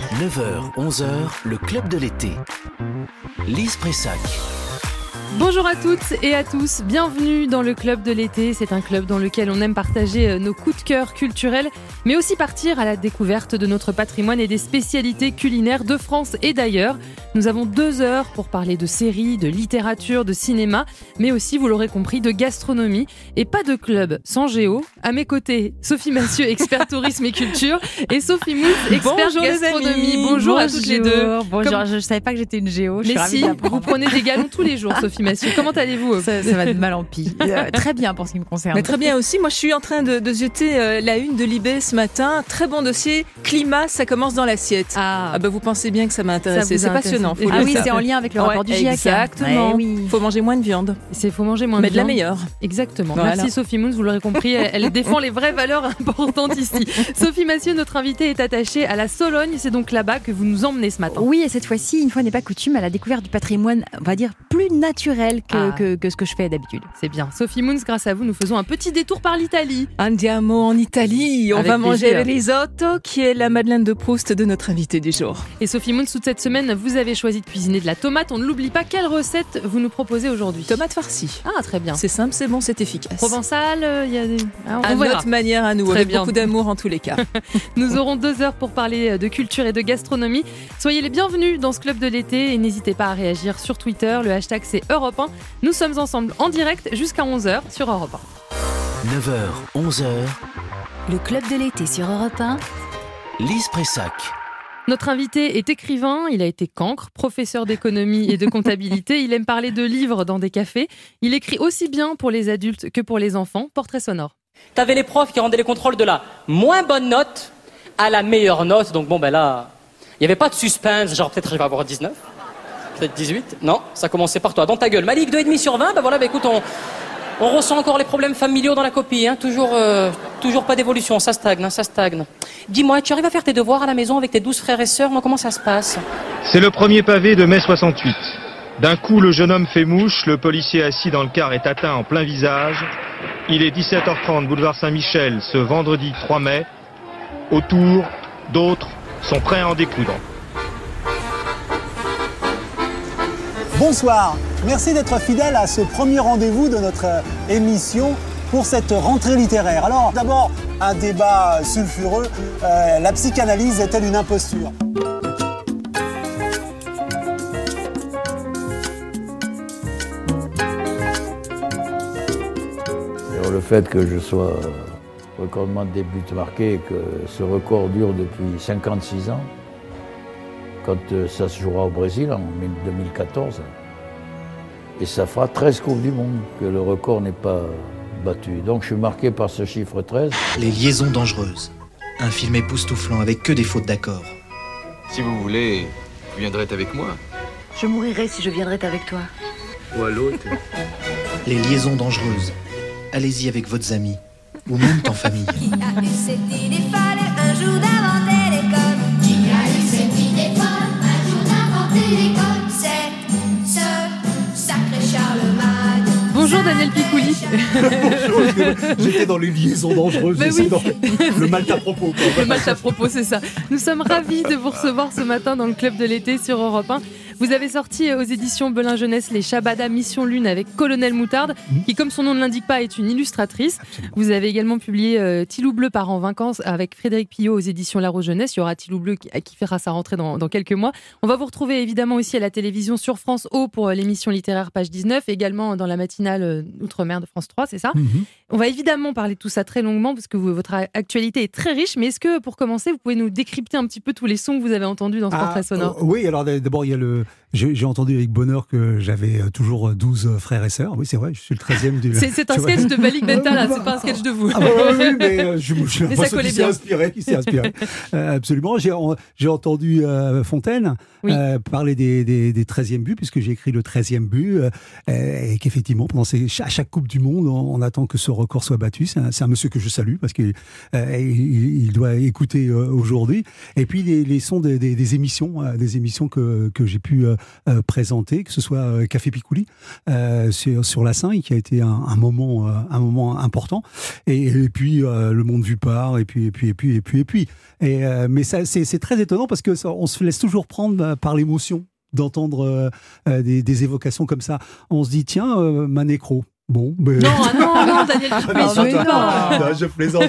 9h, 11h, le club de l'été. Lise Pressac. Bonjour à toutes et à tous, bienvenue dans le club de l'été. C'est un club dans lequel on aime partager nos coups de cœur culturels, mais aussi partir à la découverte de notre patrimoine et des spécialités culinaires de France et d'ailleurs. Nous avons 2 heures pour parler de séries, de littérature, de cinéma, mais aussi, vous l'aurez compris, de gastronomie et pas de club sans géo. À mes côtés, Sophie Massieu, expert tourisme et culture, et Sophie Mousse, expert gastronomie. Bonjour à toutes les deux. Bonjour, je ne savais pas que j'étais une géo. Mais si, vous prenez des galons tous les jours, Sophie Massieu. Comment allez-vous ? Ça va de mal en pis. Très bien pour ce qui me concerne. Mais très bien aussi. Moi, je suis en train de jeter la une de Libé ce matin. Très bon dossier. Climat, ça commence dans l'assiette. Vous pensez bien que ça m'a intéressé. C'est passionnant. C'est en lien avec le rapport du GIEC. Exactement. Oui. Faut manger moins de viande. Faut manger moins de viande. Mais de la meilleure. Exactement. Voilà. Merci Sophie Mouns, vous l'aurez compris, elle défend les vraies valeurs importantes ici. Sophie Massieu, notre invitée, est attachée à la Sologne. C'est donc là-bas que vous nous emmenez ce matin. Oui, et cette fois-ci, une fois n'est pas coutume, à la découverte du patrimoine, on va dire, plus naturel que ce que je fais d'habitude. C'est bien. Sophie Mouns, grâce à vous, nous faisons un petit détour par l'Italie. Andiamo en Italie. On Avec va manger plaisir. le risotto, qui est la Madeleine de Proust de notre invité du jour. Et Sophie Mouns, toute cette semaine, vous avez choisi de cuisiner de la tomate. On ne l'oublie pas. Quelle recette vous nous proposez aujourd'hui ? Tomate farcie. Ah, très bien. C'est simple, c'est bon, c'est efficace. Provençal, il y a des... À notre manière à nous, Très avec bien. beaucoup d'amour en tous les cas. Nous aurons 2 heures pour parler de culture et de gastronomie. Soyez les bienvenus dans ce club de l'été et n'hésitez pas à réagir sur Twitter. Le hashtag c'est Europe 1. Nous sommes ensemble en direct jusqu'à 11h sur Europe 1. 9h, 11h, Le club de l'été sur Europe 1. Lise Pressac. Notre invité est écrivain, il a été cancre, professeur d'économie et de comptabilité. Il aime parler de livres dans des cafés. Il écrit aussi bien pour les adultes que pour les enfants. Portrait sonore. T'avais les profs qui rendaient les contrôles de la moins bonne note à la meilleure note. Donc là, il n'y avait pas de suspense, genre peut-être je vais avoir 19, peut-être 18. Non, ça commençait par toi, dans ta gueule. Malik, 2,5 sur 20, écoute, on ressent encore les problèmes familiaux dans la copie. Hein. Toujours pas d'évolution, ça stagne. Dis-moi, tu arrives à faire tes devoirs à la maison avec tes 12 frères et sœurs ? Non, comment ça se passe ? C'est le premier pavé de mai 68. D'un coup, le jeune homme fait mouche, le policier assis dans le car est atteint en plein visage. Il est 17h30, boulevard Saint-Michel, ce vendredi 3 mai. Autour, d'autres sont prêts à en découdre. Bonsoir, merci d'être fidèle à ce premier rendez-vous de notre émission pour cette rentrée littéraire. Alors d'abord, un débat sulfureux, la psychanalyse est-elle une imposture ? Alors, le fait que je sois recordman des buts marqués et que ce record dure depuis 56 ans, quand ça se jouera au Brésil en 2014, et ça fera 13 Coupes du Monde que le record n'est pas battu. Donc je suis marqué par ce chiffre 13. Les liaisons dangereuses. Un film époustouflant avec que des fautes d'accord. Si vous voulez, vous viendrez avec moi. Je mourirai si je viendrais avec toi. Ou à l'autre. Les liaisons dangereuses. Allez-y avec votre amis. Ou même en famille. Qui a eu cette idée folle un jour d'inventer l'école ? Qui a eu cette idée folle un jour d'inventer l'école ? C'est ce sacré Charlemagne. Bonjour Daniel Picouli. Bonjour, j'étais dans les liaisons dangereuses, Oui. dans le mal à propos. Le match à propos, c'est ça. Nous sommes ravis de vous recevoir ce matin dans le club de l'été sur Europe 1. Vous avez sorti aux éditions Belin Jeunesse les Shabada Mission Lune avec Colonel Moutarde, qui, comme son nom ne l'indique pas, est une illustratrice. Absolument. Vous avez également publié Tilou Bleu part en vacances avec Frédéric Pillot aux éditions La Rose Jeunesse. Il y aura Tilou Bleu qui fera sa rentrée dans quelques mois. On va vous retrouver évidemment aussi à la télévision sur France O pour l'émission littéraire page 19, également dans la matinale Outre-mer de France 3, c'est ça ? On va évidemment parler de tout ça très longuement parce que votre actualité est très riche, mais est-ce que pour commencer, vous pouvez nous décrypter un petit peu tous les sons que vous avez entendus dans ce portrait sonore ? Oui, alors d'abord, il y a j'ai entendu avec bonheur que j'avais toujours 12 frères et sœurs. Oui, c'est vrai, je suis le 13e du... C'est un sketch de Balik Benta, là, c'est pas un sketch de vous. Oui, mais je Mais ça collait bien. Qui s'est inspiré. Absolument. J'ai entendu Fontaine parler des 13e buts, puisque j'ai écrit le 13e but, et qu'effectivement, à chaque Coupe du Monde, on attend que ce record soit battu. C'est un monsieur que je salue, parce qu'il il doit écouter aujourd'hui. Et puis, les sons des émissions que j'ai pu pu présenter, que ce soit Café Picouli sur la Seine, qui a été un moment important, et puis Le Monde vu par, et puis. Mais ça, c'est très étonnant parce que on se laisse toujours prendre par l'émotion d'entendre des évocations comme ça. On se dit tiens, ma nécro. Bon, mais... Non, Daniel Picouli, je plaisante,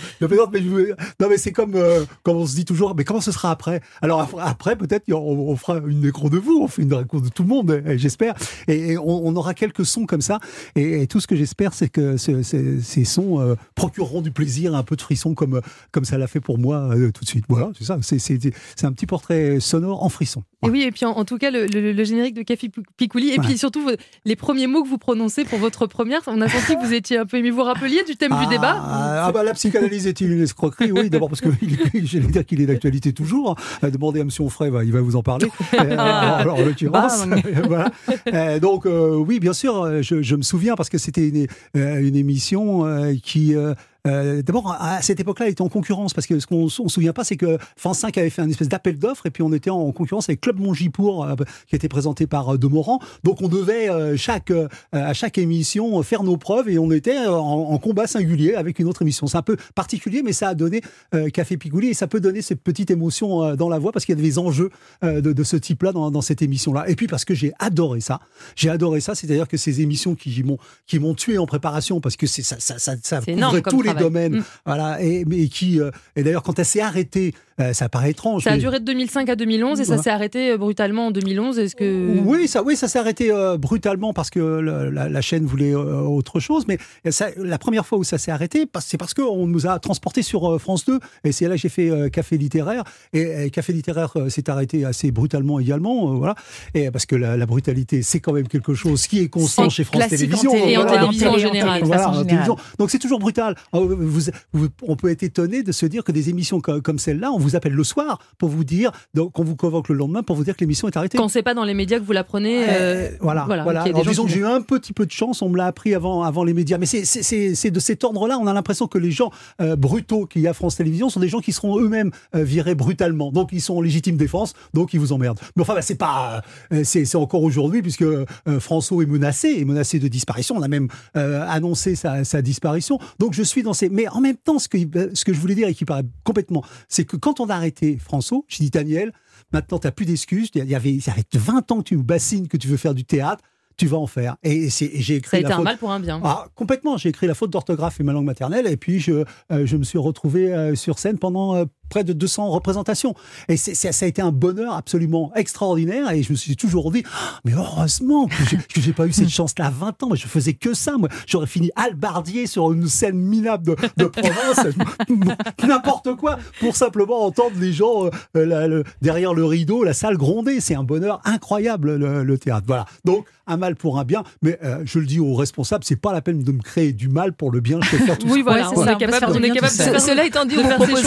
mais c'est comme on se dit toujours, mais comment ce sera après? Alors après, peut-être on fera une nécro de vous, on fait une nécro de tout le monde, j'espère, et on aura quelques sons comme ça, et tout ce que j'espère, c'est que ces sons procureront du plaisir, un peu de frisson, comme ça l'a fait pour moi tout de suite. Voilà, c'est ça, c'est un petit portrait sonore en frisson. Et oui, et puis en tout cas, le générique de Café Picouli, et puis surtout les premiers mots que vous prononcez pour votre première, on a senti que vous étiez un peu ému. Vous rappeliez du thème du débat? La psychanalyse est-il une escroquerie? Oui, d'abord parce que j'allais dire qu'il est d'actualité toujours. Demandez à M. Onfray, il va vous en parler. Alors, en l'occurrence, voilà. Donc, oui, bien sûr, je me souviens parce que c'était une émission qui... D'abord, à cette époque-là, elle était en concurrence parce que ce qu'on ne se souvient pas, c'est que France 5 avait fait un espèce d'appel d'offres et puis on était en concurrence avec Club Mongipour qui était présenté par Demorand. Donc on devait à chaque émission faire nos preuves et on était en combat singulier avec une autre émission. C'est un peu particulier, mais ça a donné Café Picouli et ça peut donner cette petite émotion dans la voix parce qu'il y a des enjeux de ce type-là dans cette émission-là. Et puis parce que j'ai adoré ça, c'est-à-dire que ces émissions qui m'ont tué en préparation parce que ça couvrait tous les domaines, voilà, et d'ailleurs quand elle s'est arrêtée, ça paraît étrange. Ça a duré de 2005 à 2011 et ça s'est arrêté brutalement en 2011. Est-ce que oui, ça s'est arrêté brutalement parce que la chaîne voulait autre chose. Mais la première fois où ça s'est arrêté, c'est parce qu'on nous a transportés sur France 2 et c'est là que j'ai fait Café littéraire et Café littéraire s'est arrêté assez brutalement également, voilà. Et parce que la brutalité, c'est quand même quelque chose qui est constant chez France Télévisions et en télévision en général. Donc c'est toujours brutal. On peut être étonné de se dire que des émissions comme celle-là, on vous appelle le soir pour vous dire, qu'on vous convoque le lendemain pour vous dire que l'émission est arrêtée. Quand c'est pas dans les médias que vous l'apprenez. Voilà. Alors disons que j'ai eu un petit peu de chance, on me l'a appris avant les médias. Mais c'est de cet ordre-là, on a l'impression que les gens brutaux qu'il y a à France Télévisions sont des gens qui seront eux-mêmes virés brutalement. Donc ils sont en légitime défense, donc ils vous emmerdent. Mais enfin, c'est pas, c'est encore aujourd'hui puisque François est menacé de disparition. On a même annoncé sa disparition. Donc je suis dans ces. Mais en même temps, ce que je voulais dire et qui paraît complètement, c'est que quand on a arrêté François, je dis Daniel, maintenant tu n'as plus d'excuses. Il y avait 20 ans que tu me bassines, que tu veux faire du théâtre. Tu vas en faire. Et j'ai écrit. Ça a été un mal pour un bien. Complètement. J'ai écrit la faute d'orthographe et ma langue maternelle. Et puis, je me suis retrouvé sur scène pendant près de 200 représentations. Et ça a été un bonheur absolument extraordinaire. Et je me suis toujours dit, mais heureusement que j'ai pas eu cette chance-là à 20 ans. Mais je faisais que ça. Moi, j'aurais fini hallebardier sur une scène minable de province. N'importe quoi. Pour simplement entendre les gens derrière le rideau, la salle gronder. C'est un bonheur incroyable, le théâtre. Voilà. Donc, un mal pour un bien, mais je le dis aux responsables, c'est pas la peine de me créer du mal pour le bien. Je peux faire tout oui, ça. voilà, on est capable de faire. Cela étant dit,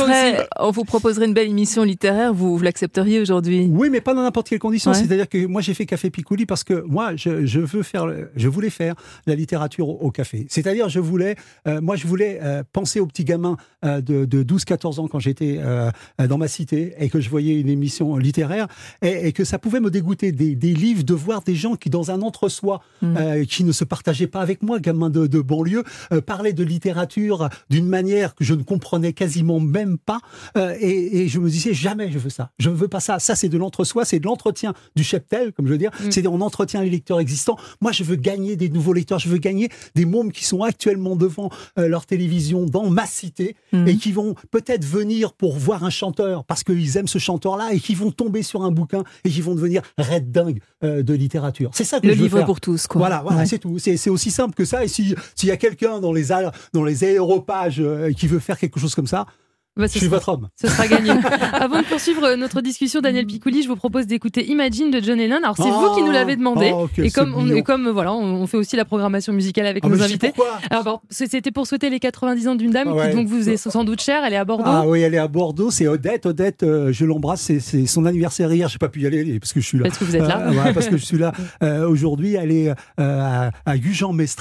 on vous proposerait une belle émission littéraire, vous l'accepteriez aujourd'hui? Oui, mais pas dans n'importe quelle condition. Ouais. C'est-à-dire que moi, j'ai fait Café Picouli parce que moi, je voulais faire la littérature au café. C'est-à-dire, je voulais penser aux petits gamins de 12-14 ans quand j'étais dans ma cité et que je voyais une émission littéraire et que ça pouvait me dégoûter des livres, de voir des gens qui, dans un entre-soi, qui ne se partageaient pas avec moi, gamins de banlieue, parlaient de littérature d'une manière que je ne comprenais quasiment même pas. Et je me disais, jamais je veux ça. Je ne veux pas ça. Ça, c'est de l'entre-soi, c'est de l'entretien du cheptel, comme je veux dire. C'est on entretient les lecteurs existants. Moi, je veux gagner des nouveaux lecteurs. Je veux gagner des mômes qui sont actuellement devant leur télévision dans ma cité et qui vont peut-être venir pour voir un chanteur parce qu'ils aiment ce chanteur-là et qui vont tomber sur un bouquin et qui vont devenir red dingue de littérature. C'est ça que le je veux livre faire. Pour tous, quoi. Voilà, ouais. C'est tout. C'est aussi simple que ça. Et s'il y a quelqu'un dans les aéropages qui veut faire quelque chose comme ça, je suis votre homme. Ce sera gagné. Avant de poursuivre notre discussion, Daniel Picouli, je vous propose d'écouter Imagine de John Lennon. Alors c'est vous qui nous l'avez demandé. Et comme on fait aussi la programmation musicale avec nos invités. Alors c'était pour souhaiter les 90 ans d'une dame qui donc vous est sans doute chère. Elle est à Bordeaux. Ah oui, elle est à Bordeaux. C'est Odette. Odette, je l'embrasse. C'est son anniversaire hier. J'ai pas pu y aller parce que je suis là. Parce que vous êtes là. Parce que je suis là aujourd'hui. Elle est à Gujan-Mestra.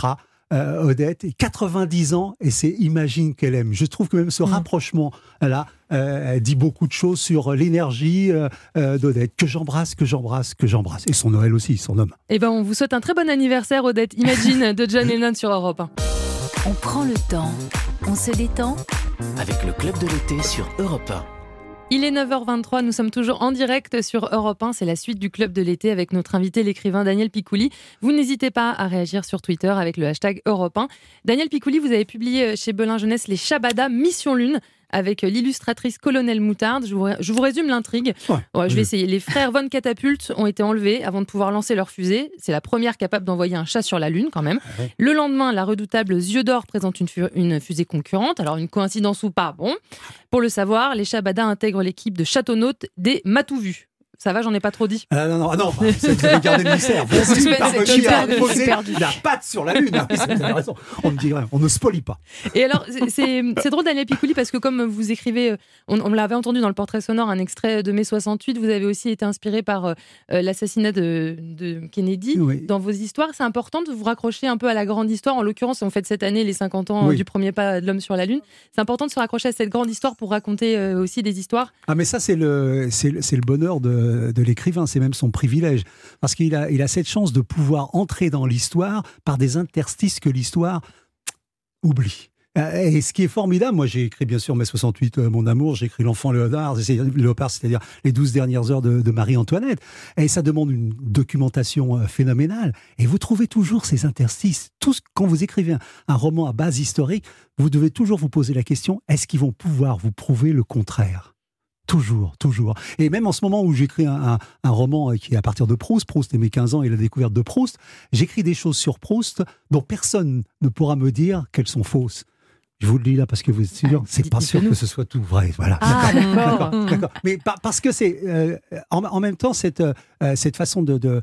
Odette, et 90 ans, et c'est Imagine qu'elle aime. Je trouve que même ce rapprochement-là dit beaucoup de choses sur l'énergie d'Odette, que j'embrasse. Et son Noël aussi, son homme. Eh ben, on vous souhaite un très bon anniversaire, Odette. Imagine de John Lennon sur Europe 1. On prend le temps, on se détend. Avec le Club de l'été sur Europe 1. Il est 9h23, nous sommes toujours en direct sur Europe 1. C'est la suite du Club de l'été avec notre invité, l'écrivain Daniel Picouli. Vous n'hésitez pas à réagir sur Twitter avec le hashtag Europe 1. Daniel Picouli, vous avez publié chez Belin Jeunesse Les Shabada Mission Lune avec l'illustratrice Colonel Moutarde. Je vous résume l'intrigue. Je vais essayer. Les frères Von Catapulte ont été enlevés avant de pouvoir lancer leur fusée. C'est la première capable d'envoyer un chat sur la Lune, quand même. Le lendemain, la redoutable Yeux d'Or présente une fusée concurrente. Alors, une coïncidence ou pas, bon. Pour le savoir, les Shabada intègrent l'équipe de châteaunautes des Matouvus. Ça va, j'en ai pas trop dit. Non, vous avez gardé le mystère. La patte sur la Lune. Vous avez raison. On ne spolie pas. Et alors, c'est drôle, Daniel Picouli, parce que comme vous écrivez, on l'avait entendu dans le portrait sonore, un extrait de mai 68, vous avez aussi été inspiré par l'assassinat de Kennedy. Oui. Dans vos histoires, c'est important de vous raccrocher un peu à la grande histoire. En l'occurrence, on fête cette année les 50 ans du premier pas de l'homme sur la Lune. C'est important de se raccrocher à cette grande histoire pour raconter aussi des histoires. Ah, mais ça, c'est le bonheur de l'écrivain, c'est même son privilège, parce qu'il a cette chance de pouvoir entrer dans l'histoire par des interstices que l'histoire oublie. Et ce qui est formidable, moi j'ai écrit bien sûr mai 68, Mon amour, j'ai écrit L'enfant léopard, c'est-à-dire les 12 dernières heures de Marie-Antoinette, et ça demande une documentation phénoménale, et vous trouvez toujours ces interstices. Quand vous écrivez un roman à base historique, vous devez toujours vous poser la question, est-ce qu'ils vont pouvoir vous prouver le contraire ? Toujours. Et même en ce moment où j'écris un roman qui est à partir de Proust et mes 15 ans et la découverte de Proust, j'écris des choses sur Proust dont personne ne pourra me dire qu'elles sont fausses. Je vous le dis là parce que vous êtes sûr, c'est pas sûr que ce soit tout vrai. Voilà. Ah, d'accord. Mais parce que c'est en même temps cette façon de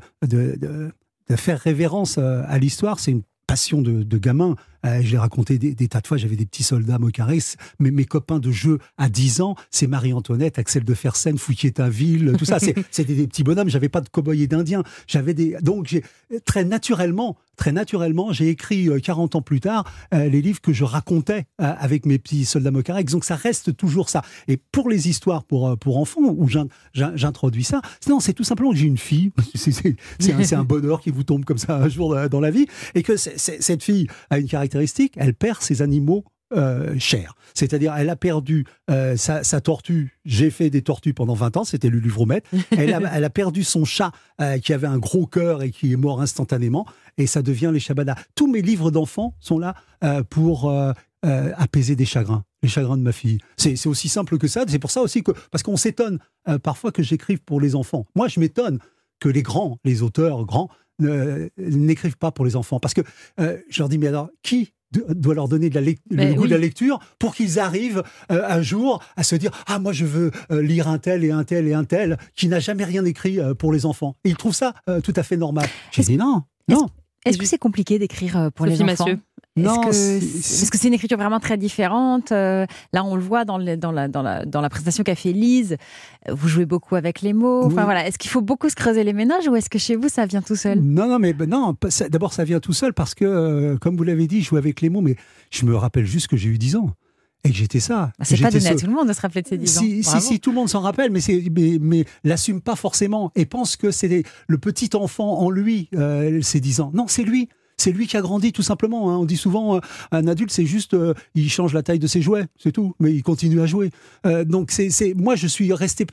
faire révérence à l'histoire, c'est une passion de gamin. Je l'ai raconté des tas de fois, j'avais des petits soldats mocarés, mais mes copains de jeu à 10 ans, c'est Marie-Antoinette, Axel de Fersen, Fouquier-Tinville, tout ça, c'était des petits bonhommes, j'avais pas de cow-boys et d'indiens, donc très naturellement, j'ai écrit 40 ans plus tard les livres que je racontais avec mes petits soldats mocarés, donc ça reste toujours ça. Et pour les histoires pour enfants, où j'introduis ça, non, c'est tout simplement que j'ai une fille, c'est un bonheur qui vous tombe comme ça un jour dans la vie, et que cette fille a une caractéristique, elle perd ses animaux chers. C'est-à-dire, elle a perdu sa tortue. J'ai fait des tortues pendant 20 ans, c'était Lulu Vroumette. Elle a perdu son chat qui avait un gros cœur et qui est mort instantanément. Et ça devient les Shabada. Tous mes livres d'enfants sont là pour apaiser des chagrins. Les chagrins de ma fille. C'est aussi simple que ça. C'est pour ça aussi parce qu'on s'étonne parfois que j'écrive pour les enfants. Moi, je m'étonne que les auteurs grands, n'écrivent pas pour les enfants. Parce que je leur dis, mais alors, qui doit leur donner le goût de la lecture pour qu'ils arrivent un jour à se dire « Ah, moi, je veux lire un tel et un tel et un tel qui n'a jamais rien écrit pour les enfants. » Et ils trouvent ça tout à fait normal. J'ai dit non. Est-ce que c'est compliqué d'écrire pour les enfants ? Non, parce que c'est une écriture vraiment très différente. Là, on le voit dans la présentation qu'a fait Lise. Vous jouez beaucoup avec les mots. Enfin, voilà. Est-ce qu'il faut beaucoup se creuser les méninges ou est-ce que chez vous, ça vient tout seul ? Non. D'abord, ça vient tout seul parce que, comme vous l'avez dit, je joue avec les mots, mais je me rappelle juste que j'ai eu 10 ans. Et que j'étais ça. C'est pas donné à tout le monde de se rappeler de ses 10 ans. Si, tout le monde s'en rappelle, mais l'assume pas forcément et pense que c'est le petit enfant en lui, ses 10 ans. Non, c'est lui. C'est lui qui a grandi, tout simplement. On dit souvent, un adulte, c'est juste, il change la taille de ses jouets, c'est tout. Mais il continue à jouer. Donc, moi, je suis resté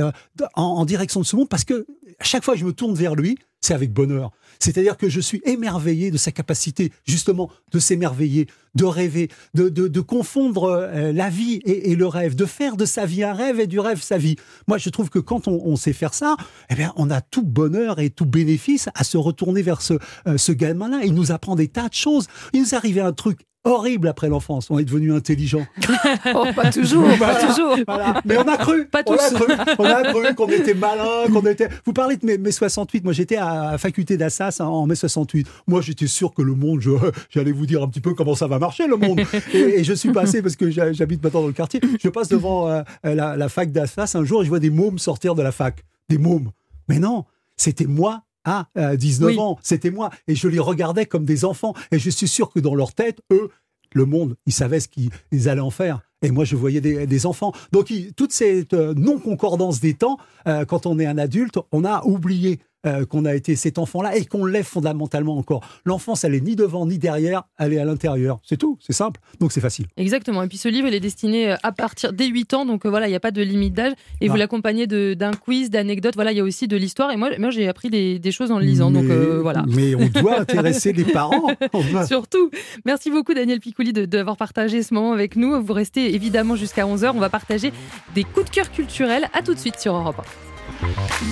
en direction de ce monde parce que à chaque fois que je me tourne vers lui, c'est avec bonheur. C'est-à-dire que je suis émerveillé de sa capacité, justement, de s'émerveiller, de rêver, de confondre la vie et le rêve, de faire de sa vie un rêve et du rêve sa vie. Moi, je trouve que quand on sait faire ça, eh bien, on a tout bonheur et tout bénéfice à se retourner vers ce gamin-là. Il nous apprend des tas de choses. Il nous arrivait un truc horrible après l'enfance. On est devenu intelligent. Pas toujours. Voilà. Mais on a cru. On a cru qu'on était malin, Vous parlez de mai 68. Moi, j'étais à la faculté d'Assas en mai 68. Moi, j'étais sûr que le monde, j'allais vous dire un petit peu comment ça va marcher, le monde. Et je suis passé, parce que j'habite maintenant dans le quartier, je passe devant la fac d'Assas un jour et je vois des mômes sortir de la fac. Des mômes. Mais non, c'était moi à 19 ans. C'était moi. Et je les regardais comme des enfants. Et je suis sûr que dans leur tête, eux, le monde, ils savaient ce qu'ils allaient en faire. Et moi, je voyais des enfants. Donc, toute cette non-concordance des temps, quand on est un adulte, on a oublié qu'on a été cet enfant-là et qu'on l'est fondamentalement encore. L'enfance, elle est ni devant ni derrière, elle est à l'intérieur. C'est tout, c'est simple, donc c'est facile. Exactement. Et puis ce livre, il est destiné à partir dès 8 ans, donc voilà, il n'y a pas de limite d'âge. Et vous l'accompagnez d'un quiz, d'anecdotes. Voilà, il y a aussi de l'histoire. Et moi j'ai appris des choses en le lisant. Donc voilà. Mais on doit intéresser les parents. Surtout. Merci beaucoup, Daniel Picouli, d'avoir partagé ce moment avec nous. Vous restez évidemment jusqu'à 11h. On va partager des coups de cœur culturels. À tout de suite sur Europe 1.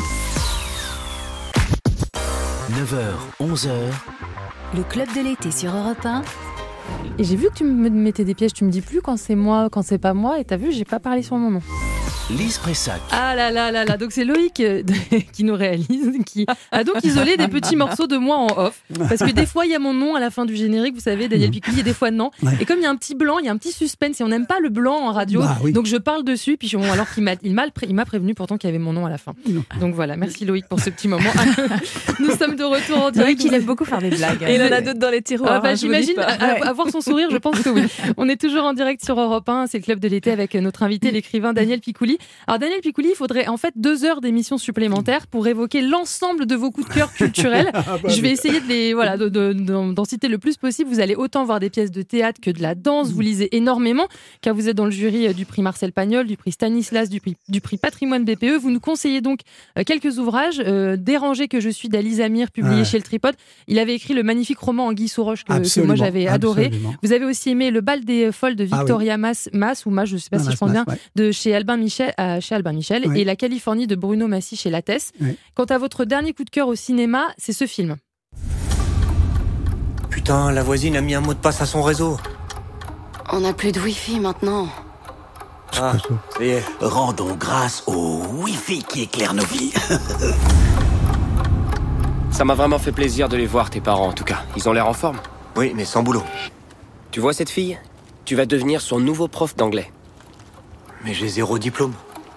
9h, 11h. Le club de l'été sur Europe 1. Et j'ai vu que tu me mettais des pièges. Tu me dis plus quand c'est moi, quand c'est pas moi. Et t'as vu, j'ai pas parlé sur mon nom. Lise Pressac. Ah là là là là. Donc c'est Loïc qui nous réalise, qui a donc isolé des petits morceaux de moi en off. Parce que des fois, il y a mon nom à la fin du générique, vous savez, Daniel Picouli, et des fois non. Ouais. Et comme il y a un petit blanc, il y a un petit suspense, et on n'aime pas le blanc en radio, donc je parle dessus, puis alors qu'il m'a prévenu pourtant qu'il y avait mon nom à la fin. Donc voilà, merci Loïc pour ce petit moment. Nous sommes de retour en direct. Loïc, il aime beaucoup faire des blagues. Et il en a d'autres dans les tiroirs. J'imagine, à voir son sourire, je pense que oui. On est toujours en direct sur Europe 1, c'est le club de l'été avec notre invité, l'écrivain Daniel Picouli. Alors Daniel Picouli, il faudrait en fait 2 heures d'émission supplémentaire pour évoquer l'ensemble de vos coups de cœur culturels. Je vais essayer d'en citer le plus possible. Vous allez autant voir des pièces de théâtre que de la danse. Vous lisez énormément, car vous êtes dans le jury du prix Marcel Pagnol, du prix Stanislas, du prix Patrimoine BPE. Vous nous conseillez donc quelques ouvrages. Dérangé que je suis d'Alice Amir, publié chez Le Tripode. Il avait écrit le magnifique roman Anguille sous roche que moi j'avais adoré. Absolument. Vous avez aussi aimé Le bal des folles de Victoria Mas, je ne sais pas si je pense bien, de chez Albin Michel, et La Californie de Bruno Massy chez Lattès. Quant à votre dernier coup de cœur au cinéma, c'est ce film. Putain, la voisine a mis un mot de passe à son réseau. On n'a plus de Wi-Fi maintenant. Ah, ça y est. Rendons grâce au Wi-Fi qui éclaire nos vies. Ça m'a vraiment fait plaisir de les voir, tes parents en tout cas. Ils ont l'air en forme. Oui, mais sans boulot. Tu vois cette fille ? Tu vas devenir son nouveau prof d'anglais. Mais j'ai 0 diplôme.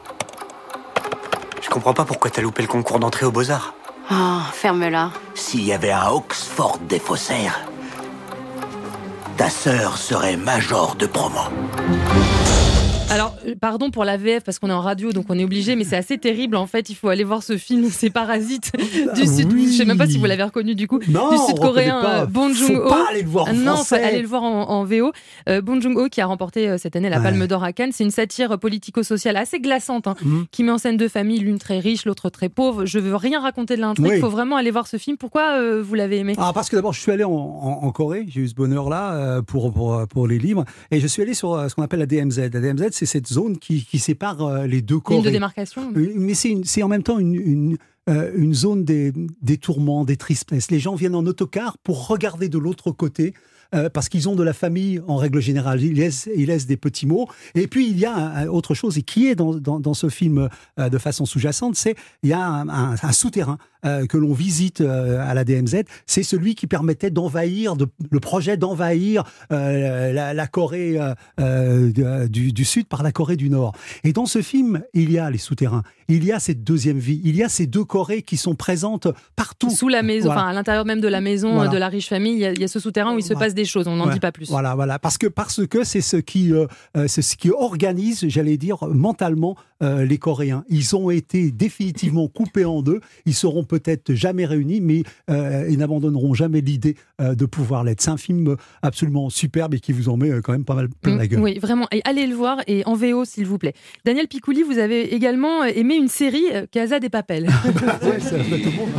Je comprends pas pourquoi t'as loupé le concours d'entrée aux Beaux-Arts. Oh, ferme-la. S'il y avait un Oxford des faussaires, ta sœur serait major de promo. Alors, pardon pour la VF, parce qu'on est en radio, donc on est obligé, mais c'est assez terrible. En fait, il faut aller voir ce film, c'est Parasite du Sud. Je sais même pas si vous l'avez reconnu du coup. Non, du Sud-coréen Bong Joon-ho. Faut pas aller le voir en non, français. allez le voir en VO. Bong Joon-ho qui a remporté cette année la Palme d'Or à Cannes. C'est une satire politico-sociale assez glaçante, qui met en scène 2 familles, l'une très riche, l'autre très pauvre. Je veux rien raconter de l'intrigue. Il faut vraiment aller voir ce film. Pourquoi vous l'avez aimé ? Parce que d'abord, je suis allé en Corée. J'ai eu ce bonheur-là pour les livres, et je suis allé sur ce qu'on appelle la DMZ. La DMZ, c'est cette zone qui sépare les deux Corées. Une de démarcation. Mais c'est en même temps une zone des tourments, des tristesses. Les gens viennent en autocar pour regarder de l'autre côté, parce qu'ils ont de la famille en règle générale. Ils laissent des petits mots. Et puis il y a autre chose, et qui est dans ce film de façon sous-jacente, c'est il y a un souterrain que l'on visite à la DMZ. C'est celui qui permettait le projet d'envahir la Corée du Sud par la Corée du Nord. Et dans ce film, il y a les souterrains, il y a cette deuxième vie, il y a ces 2 Corées qui sont présentes partout. Sous la maison, à l'intérieur même de la maison de la riche famille, il y a ce souterrain où il se passe des choses, on n'en dit pas plus. Voilà, parce que c'est ce qui organise, j'allais dire, mentalement les Coréens. Ils ont été définitivement coupés en 2, ils seront peut-être jamais réunis, mais ils n'abandonneront jamais l'idée de pouvoir l'être. C'est un film absolument superbe et qui vous en met quand même pas mal plein la gueule. Oui, vraiment, et allez le voir, et en VO s'il vous plaît. Daniel Picouli, vous avez également aimé une série, Casa de Papel. Ouais, ça fait tout le monde.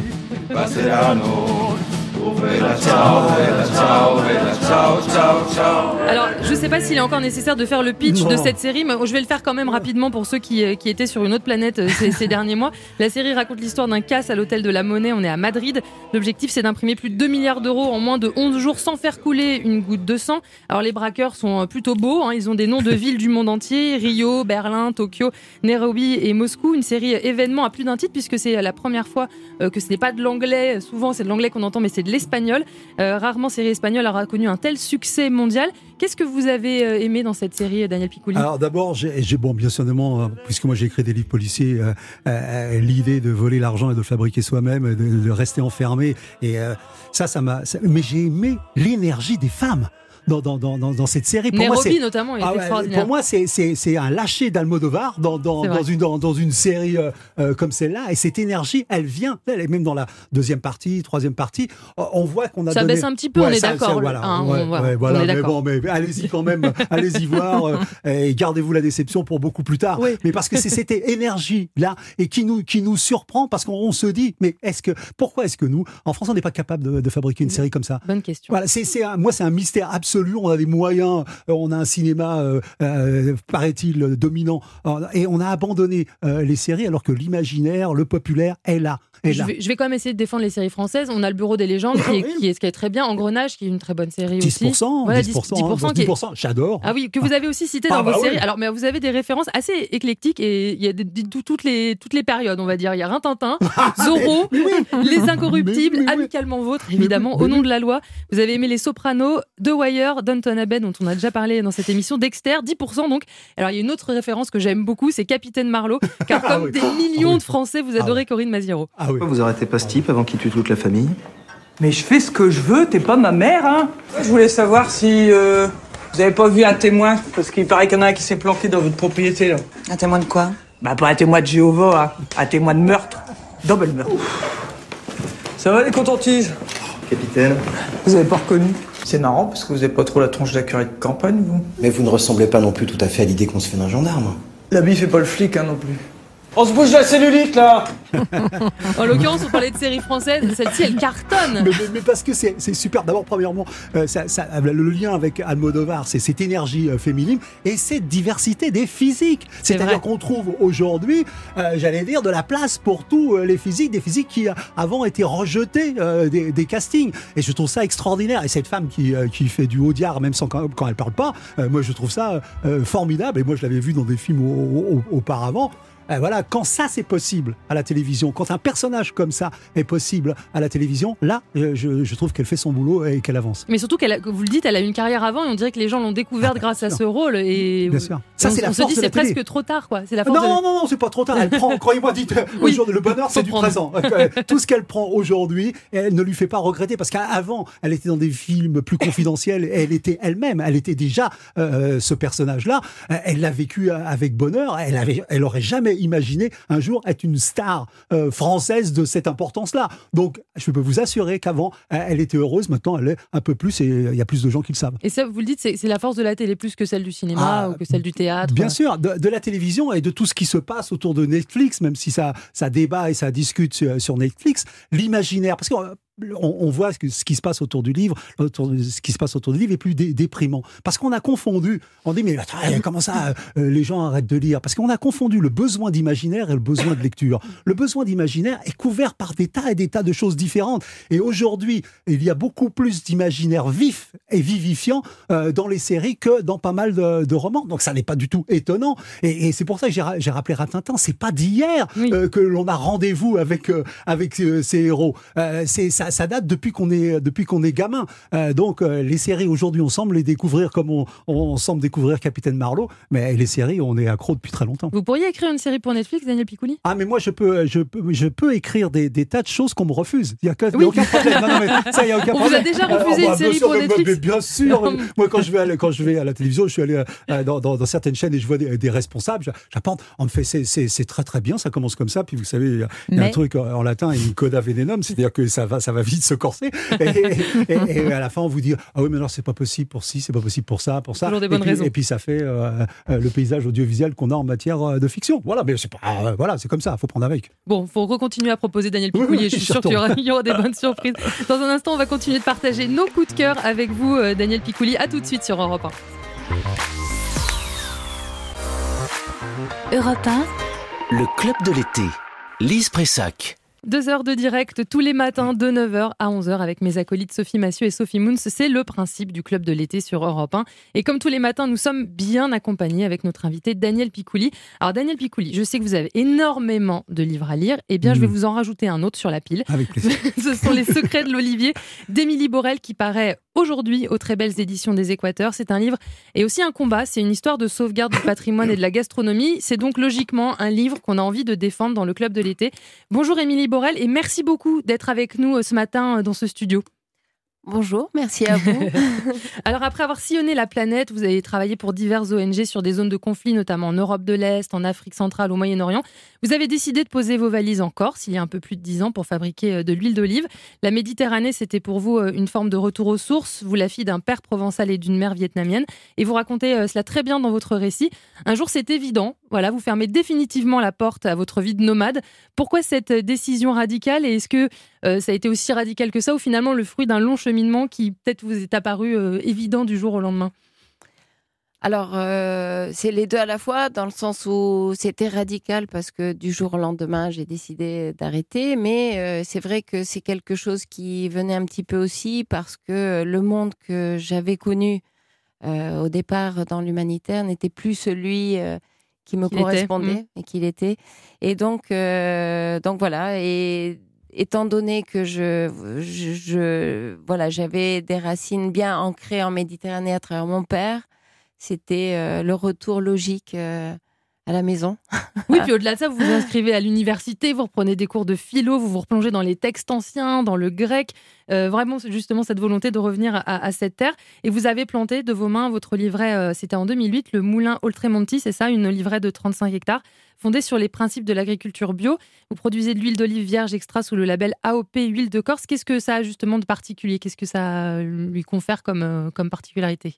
Alors, je ne sais pas s'il est encore nécessaire de faire le pitch de cette série, mais je vais le faire quand même rapidement pour ceux qui étaient sur une autre planète ces derniers mois. La série raconte l'histoire d'un casse à l'hôtel de la Monnaie. On est à Madrid. L'objectif, c'est d'imprimer plus de 2 milliards d'euros en moins de 11 jours sans faire couler une goutte de sang. Alors, les braqueurs sont plutôt beaux. Ils ont des noms de villes du monde entier. Rio, Berlin, Tokyo, Nairobi et Moscou. Une série événement à plus d'un titre, puisque c'est la première fois que ce n'est pas de l'anglais. Souvent, c'est de l'anglais qu'on entend, mais c'est de L'Espagnol. Rarement série espagnole aura connu un tel succès mondial. Qu'est-ce que vous avez aimé dans cette série, Daniel Picouli ? Alors d'abord, j'ai bien sûrement, puisque moi j'ai écrit des livres policiers, l'idée de voler l'argent et de le fabriquer soi-même, de rester enfermé, et ça m'a. Mais j'ai aimé l'énergie des femmes. Dans cette série. Pour Nairobi, moi, c'est, notamment, est extraordinaire. Pour moi, c'est un lâcher d'Almodovar dans une série comme celle-là. Et cette énergie, elle est même dans la deuxième partie, troisième partie. On voit qu'on a ça donné... baisse un petit peu, on est d'accord. Voilà, on est mais d'accord. bon, mais allez-y quand même, allez-y voir et gardez-vous la déception pour beaucoup plus tard. Oui. Mais parce que c'est cette énergie-là et qui nous surprend parce qu'on se dit, mais pourquoi est-ce que nous, en France, on n'est pas capable de fabriquer une série comme ça ? Bonne question. Voilà, moi, c'est un mystère absolu. On a des moyens, on a un cinéma, paraît-il, dominant, et on a abandonné les séries alors que l'imaginaire, le populaire est là. Je vais quand même essayer de défendre les séries françaises. On a Le Bureau des légendes qui est très bien, Engrenage qui est une très bonne série 10%, aussi. Voilà, 10%, j'adore. Ah oui, que vous avez aussi cité dans vos séries. Alors, mais vous avez des références assez éclectiques et il y a toutes les périodes, on va dire. Il y a Rintintin, Zorro, Les Incorruptibles, Amicalement Vôtre, évidemment, Au nom de la loi. Vous avez aimé Les Sopranos, The Wire, Downton Abbey, dont on a déjà parlé dans cette émission, Dexter, 10% donc. Alors, il y a une autre référence que j'aime beaucoup, c'est Capitaine Marlowe, car comme des millions de Français, vous adorez Corinne Maziero. Pourquoi vous arrêtez pas ce type avant qu'il tue toute la famille? Mais je fais ce que je veux, t'es pas ma mère, hein. Je voulais savoir si vous avez pas vu un témoin, parce qu'il paraît qu'il y en a un qui s'est planqué dans votre propriété, là. Un témoin de quoi? Bah, pas un témoin de Jéhovah, hein. Un témoin de meurtre. Double meurtre. Ça va les cotons-tiges? Capitaine. Vous avez pas reconnu? C'est marrant, parce que vous avez pas trop la tronche d'accueil de campagne, vous. Mais vous ne ressemblez pas non plus tout à fait à l'idée qu'on se fait d'un gendarme. L'habit fait pas le flic, hein, non plus. On se bouge la cellulite, là. En l'occurrence, on parlait de séries françaises. Celle-ci, elle cartonne. Mais parce que c'est super. D'abord, premièrement, le lien avec Almodovar, c'est cette énergie féminine et cette diversité des physiques. C'est-à-dire qu'on trouve aujourd'hui, j'allais dire, de la place pour tous les physiques, des physiques qui avant étaient rejetées des castings. Et je trouve ça extraordinaire. Et cette femme qui fait du Audiard, même quand elle parle pas, moi je trouve ça formidable. Et moi je l'avais vu dans des films auparavant. Voilà, quand ça c'est possible à la télévision, quand un personnage comme ça est possible à la télévision, là, je trouve qu'elle fait son boulot et qu'elle avance. Mais surtout vous le dites, elle a eu une carrière avant et on dirait que les gens l'ont découverte grâce à ce rôle. Et bien sûr. Ça, c'est la force de la télé. On se dit c'est presque trop tard, quoi. C'est la force non, c'est pas trop tard. Elle prend, croyez-moi, dites, le bonheur c'est du présent. Tout ce qu'elle prend aujourd'hui, elle ne lui fait pas regretter parce qu'avant, elle était dans des films plus confidentiels. Elle était elle-même, elle était déjà ce personnage-là. Elle l'a vécu avec bonheur. Elle aurait jamais imaginé un jour être une star française de cette importance-là. Donc, je peux vous assurer qu'avant, elle était heureuse. Maintenant, elle est un peu plus et il y a plus de gens qui le savent. Et ça, vous le dites, c'est la force de la télé plus que celle du cinéma ou que celle du théâtre. Bien sûr, de la télévision et de tout ce qui se passe autour de Netflix, même si ça débat et ça discute sur Netflix, l'imaginaire, parce que on voit ce qui se passe autour du livre, ce qui se passe autour du livre est plus déprimant. Parce qu'on a confondu, on dit mais attends, comment ça, les gens arrêtent de lire? Parce qu'on a confondu le besoin d'imaginaire et le besoin de lecture. Le besoin d'imaginaire est couvert par des tas et des tas de choses différentes. Et aujourd'hui, il y a beaucoup plus d'imaginaire vif et vivifiant dans les séries que dans pas mal de romans. Donc ça n'est pas du tout étonnant. Et c'est pour ça que j'ai rappelé Rintintin. C'est pas d'hier que l'on a rendez-vous avec ces héros. Ça date depuis qu'on est gamin. Donc les séries aujourd'hui, on semble les découvrir comme on semble découvrir Capitaine Marlowe, mais les séries, on est accro depuis très longtemps. Vous pourriez écrire une série pour Netflix, Daniel Picouli? Ah, mais moi je peux écrire des tas de choses qu'on me refuse. Il y a aucun problème. Non, mais ça, il y a aucun problème. On vous a déjà refusé une série pour Netflix? Mais bien sûr. Moi, quand je vais à la télévision, je suis allé dans certaines chaînes et je vois des responsables. J'apporte. On me fait c'est très très bien. Ça commence comme ça. Puis vous savez, il y a un truc en latin, une coda venenum, c'est-à-dire que ça va vite se corser et à la fin on vous dit ah oui mais non c'est pas possible pour ci, c'est pas possible pour ça. Toujours des bonnes raisons. Et puis ça fait le paysage audiovisuel qu'on a en matière de fiction. Voilà, mais c'est pas c'est comme ça, faut prendre avec. Bon, faut continuer à proposer Daniel Picouli. Je suis sûr qu'il y aura des bonnes surprises. Dans un instant, on va continuer de partager nos coups de cœur avec vous, Daniel Picouli. À tout de suite sur Europe 1. Europe 1. Le club de l'été. Lise Pressac. 2 heures de direct tous les matins de 9h à 11h avec mes acolytes Sophie Massieu et Sophie Moons. C'est le principe du Club de l'été sur Europe 1. Et comme tous les matins, nous sommes bien accompagnés avec notre invité Daniel Picouli. Alors Daniel Picouli, je sais que vous avez énormément de livres à lire. Eh bien, je vais vous en rajouter un autre sur la pile. Avec plaisir. Ce sont Les secrets de l'Olivier d'Émilie Borel qui paraît aujourd'hui aux très belles éditions des Équateurs. C'est un livre et aussi un combat. C'est une histoire de sauvegarde du patrimoine et de la gastronomie. C'est donc logiquement un livre qu'on a envie de défendre dans le Club de l'été. Bonjour Émilie Borel et merci beaucoup d'être avec nous ce matin dans ce studio. Bonjour, merci à vous. Alors après avoir sillonné la planète, vous avez travaillé pour diverses ONG sur des zones de conflit, notamment en Europe de l'Est, en Afrique centrale, au Moyen-Orient. Vous avez décidé de poser vos valises en Corse il y a un peu plus de 10 ans pour fabriquer de l'huile d'olive. La Méditerranée, c'était pour vous une forme de retour aux sources. Vous, la fille d'un père provençal et d'une mère vietnamienne. Et vous racontez cela très bien dans votre récit. Un jour, c'est évident. Voilà, vous fermez définitivement la porte à votre vie de nomade. Pourquoi cette décision radicale et est-ce que ça a été aussi radical que ça ou finalement le fruit d'un long cheminement qui peut-être vous est apparu évident du jour au lendemain? Alors, c'est les deux à la fois, dans le sens où c'était radical parce que du jour au lendemain, j'ai décidé d'arrêter. Mais c'est vrai que c'est quelque chose qui venait un petit peu aussi parce que le monde que j'avais connu au départ dans l'humanitaire n'était plus celui qui me correspondait et qu'il était. Et donc voilà. Et étant donné que j'avais des racines bien ancrées en Méditerranée à travers mon père, c'était le retour logique à la maison. Oui, puis au-delà de ça, vous vous inscrivez à l'université, vous reprenez des cours de philo, vous vous replongez dans les textes anciens, dans le grec. Vraiment, c'est justement cette volonté de revenir à cette terre. Et vous avez planté de vos mains votre livret, c'était en 2008, le Moulin Oltremonti, c'est ça, une livret de 35 hectares, fondée sur les principes de l'agriculture bio. Vous produisez de l'huile d'olive vierge extra sous le label AOP Huile de Corse. Qu'est-ce que ça a justement de particulier? Qu'est-ce que ça lui confère comme particularité?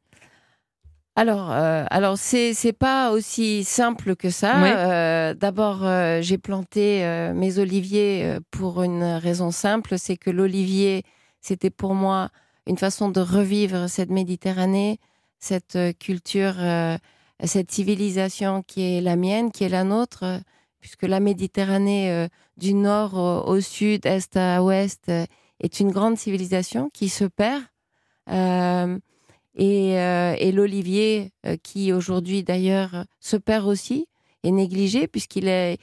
Alors c'est pas aussi simple que ça. Ouais. D'abord, j'ai planté mes oliviers pour une raison simple, c'est que l'olivier, c'était pour moi une façon de revivre cette Méditerranée, cette culture, cette civilisation qui est la mienne, qui est la nôtre, puisque la Méditerranée du nord au sud, est à ouest, est une grande civilisation qui se perd. Et l'olivier, qui aujourd'hui d'ailleurs se perd aussi, est négligé puisqu'il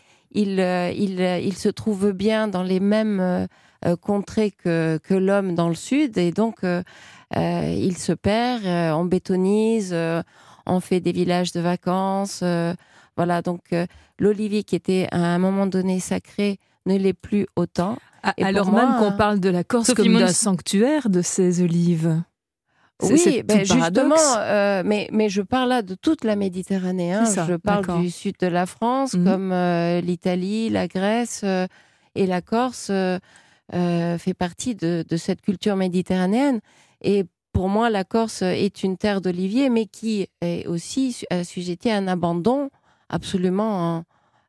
se trouve bien dans les mêmes contrées que l'homme dans le sud, et donc il se perd, on bétonise, on fait des villages de vacances, voilà, donc l'olivier qui était à un moment donné sacré ne l'est plus autant. Alors même qu'on parle de la Corse comme d'un sanctuaire de ces olives. Oui, justement, mais je parle là de toute la Méditerranée. Hein. Je parle du sud de la France, comme l'Italie, la Grèce et la Corse fait partie de cette culture méditerranéenne. Et pour moi, la Corse est une terre d'oliviers, mais qui est aussi assujettie à un abandon absolument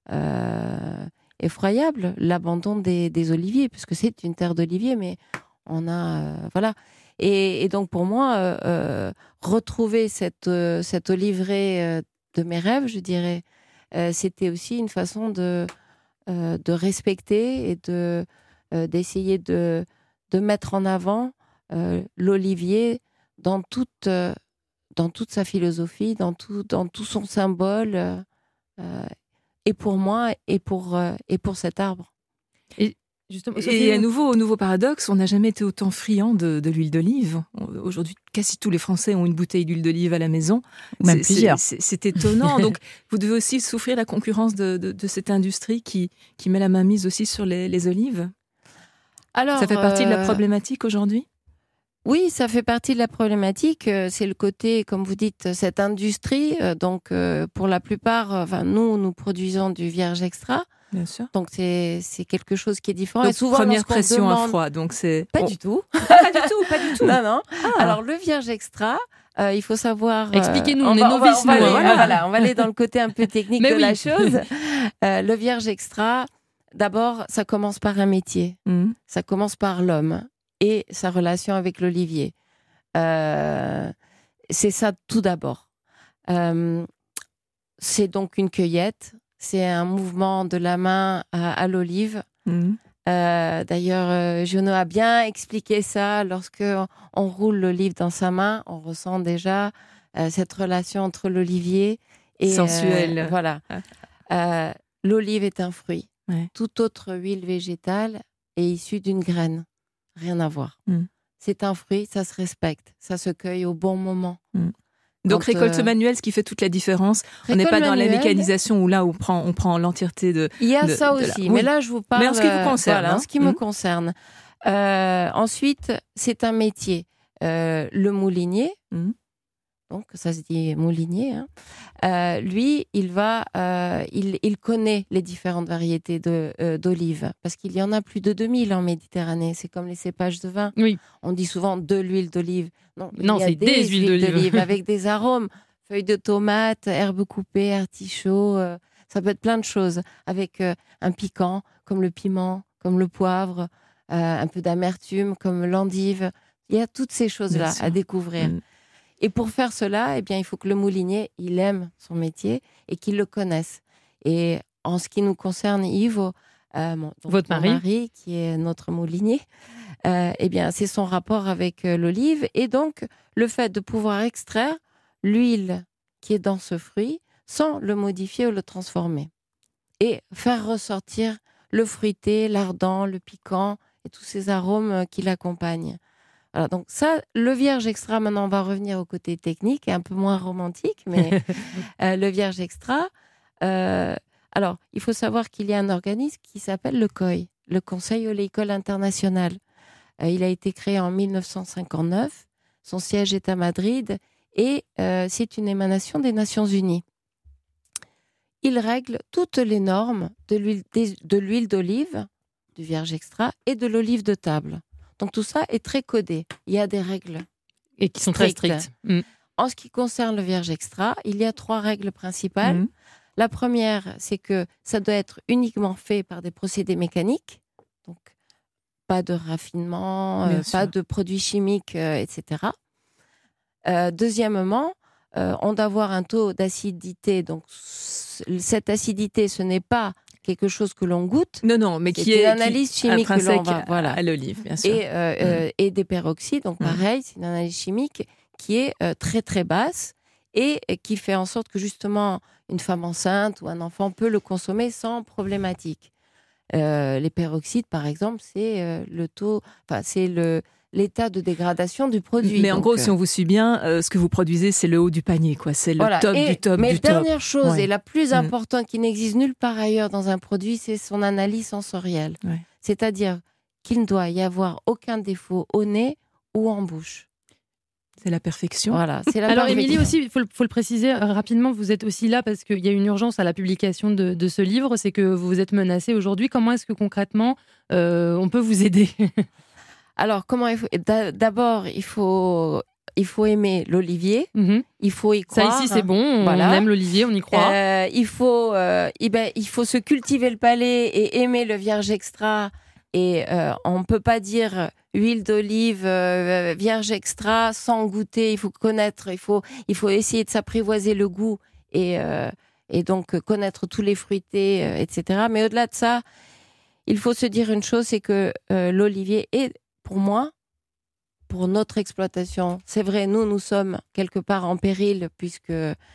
effroyable, l'abandon des oliviers, puisque c'est une terre d'oliviers, mais on a... voilà. Et donc pour moi, retrouver cet oliveraie de mes rêves, je dirais, c'était aussi une façon de respecter et d'essayer de mettre en avant l'olivier dans toute sa philosophie, dans tout son symbole, et pour moi et pour cet arbre. Et à nouveau paradoxe, on n'a jamais été autant friand de l'huile d'olive. Aujourd'hui, quasi tous les Français ont une bouteille d'huile d'olive à la maison. Même plusieurs. C'est étonnant. Donc, vous devez aussi souffrir la concurrence de cette industrie qui met la main mise aussi sur les olives. Alors, ça fait partie de la problématique aujourd'hui ? Oui, ça fait partie de la problématique. C'est le côté, comme vous dites, cette industrie. Donc, pour la plupart, nous produisons du vierge extra. Bien sûr. Donc c'est quelque chose qui est différent. Donc, et souvent, première pression à froid. Donc c'est pas du tout. Pas du tout. Non. Alors le vierge extra, il faut savoir. Expliquez-nous, on est novices. On va aller dans le côté un peu technique de la chose. Le vierge extra, d'abord, ça commence par un métier. Ça commence par l'homme et sa relation avec l'olivier. C'est ça tout d'abord. C'est donc une cueillette. C'est un mouvement de la main à l'olive D'ailleurs, Giono a bien expliqué ça. Lorsque on roule l'olive dans sa main, on ressent déjà cette relation entre l'olivier et sensuelle. Voilà. L'olive est un fruit. Ouais. Toute autre huile végétale est issue d'une graine. Rien à voir. C'est un fruit, ça se respecte, ça se cueille au bon moment. Donc récolte manuelle, ce qui fait toute la différence. On n'est pas dans la mécanisation où là on prend l'entièreté de. Il y a ça aussi, mais là je vous parle. Mais en ce qui vous concerne, voilà, en ce qui me concerne. Ensuite, c'est un métier. Le moulinier, donc ça se dit moulinier. Lui, il connaît les différentes variétés d'olives parce qu'il y en a plus de 2000 en Méditerranée. C'est comme les cépages de vin. Oui. On dit souvent de l'huile d'olive. Non, c'est des huiles d'olive avec des arômes, feuilles de tomate, herbes coupées, artichauts. Ça peut être plein de choses avec un piquant comme le piment, comme le poivre, un peu d'amertume comme l'endive. Il y a toutes ces choses-là à découvrir. Et pour faire cela, eh bien, il faut que le moulinier, il aime son métier et qu'il le connaisse. Et en ce qui nous concerne, Yves, votre mari, qui est notre moulinier, eh bien, c'est son rapport avec l'olive. Et donc, le fait de pouvoir extraire l'huile qui est dans ce fruit sans le modifier ou le transformer. Et faire ressortir le fruité, l'ardent, le piquant et tous ces arômes qui l'accompagnent. Voilà, donc ça, le vierge extra, maintenant on va revenir au côté technique et un peu moins romantique, mais le vierge extra, alors il faut savoir qu'il y a un organisme qui s'appelle le COI, le Conseil oléicole international. Il a été créé en 1959, son siège est à Madrid et c'est une émanation des Nations Unies. Il règle toutes les normes de l'huile d'olive, du vierge extra et de l'olive de table. Donc tout ça est très codé. Il y a des règles. Et qui sont très strictes. En ce qui concerne le vierge extra, il y a 3 règles principales. La première, c'est que ça doit être uniquement fait par des procédés mécaniques. Donc pas de raffinement, pas de produits chimiques, etc. Deuxièmement, on doit avoir un taux d'acidité. Donc cette acidité, ce n'est pas quelque chose que l'on goûte. Non, mais qui est une analyse chimique que l'on va, à l'olive, bien sûr. Et des peroxydes, donc pareil, c'est une analyse chimique qui est très très basse et qui fait en sorte que justement une femme enceinte ou un enfant peut le consommer sans problématique. Les peroxydes, par exemple, c'est le taux, c'est l'état de dégradation du produit. Mais en gros, si on vous suit bien, ce que vous produisez, c'est le haut du panier, quoi. C'est le top du top mais du top. Mais dernière chose, et la plus importante qui n'existe nulle part ailleurs dans un produit, c'est son analyse sensorielle. C'est-à-dire qu'il ne doit y avoir aucun défaut au nez ou en bouche. C'est la perfection. Voilà, c'est la Alors, perfection. Émilie aussi, il faut le préciser rapidement, vous êtes aussi là parce qu'il y a une urgence à la publication de ce livre, c'est que vous êtes menacée aujourd'hui. Comment est-ce que concrètement, on peut vous aider ? Alors, comment il faut... D'abord, il faut aimer l'olivier. Il faut y croire. Ça ici, c'est bon. On aime l'olivier, on y croit. Il faut se cultiver le palais et aimer le vierge extra. Et on ne peut pas dire huile d'olive, vierge extra sans goûter. Il faut connaître, il faut essayer de s'apprivoiser le goût et donc connaître tous les fruités, etc. Mais au-delà de ça, il faut se dire une chose, c'est que l'olivier est, pour moi, pour notre exploitation, c'est vrai, nous sommes quelque part en péril puisque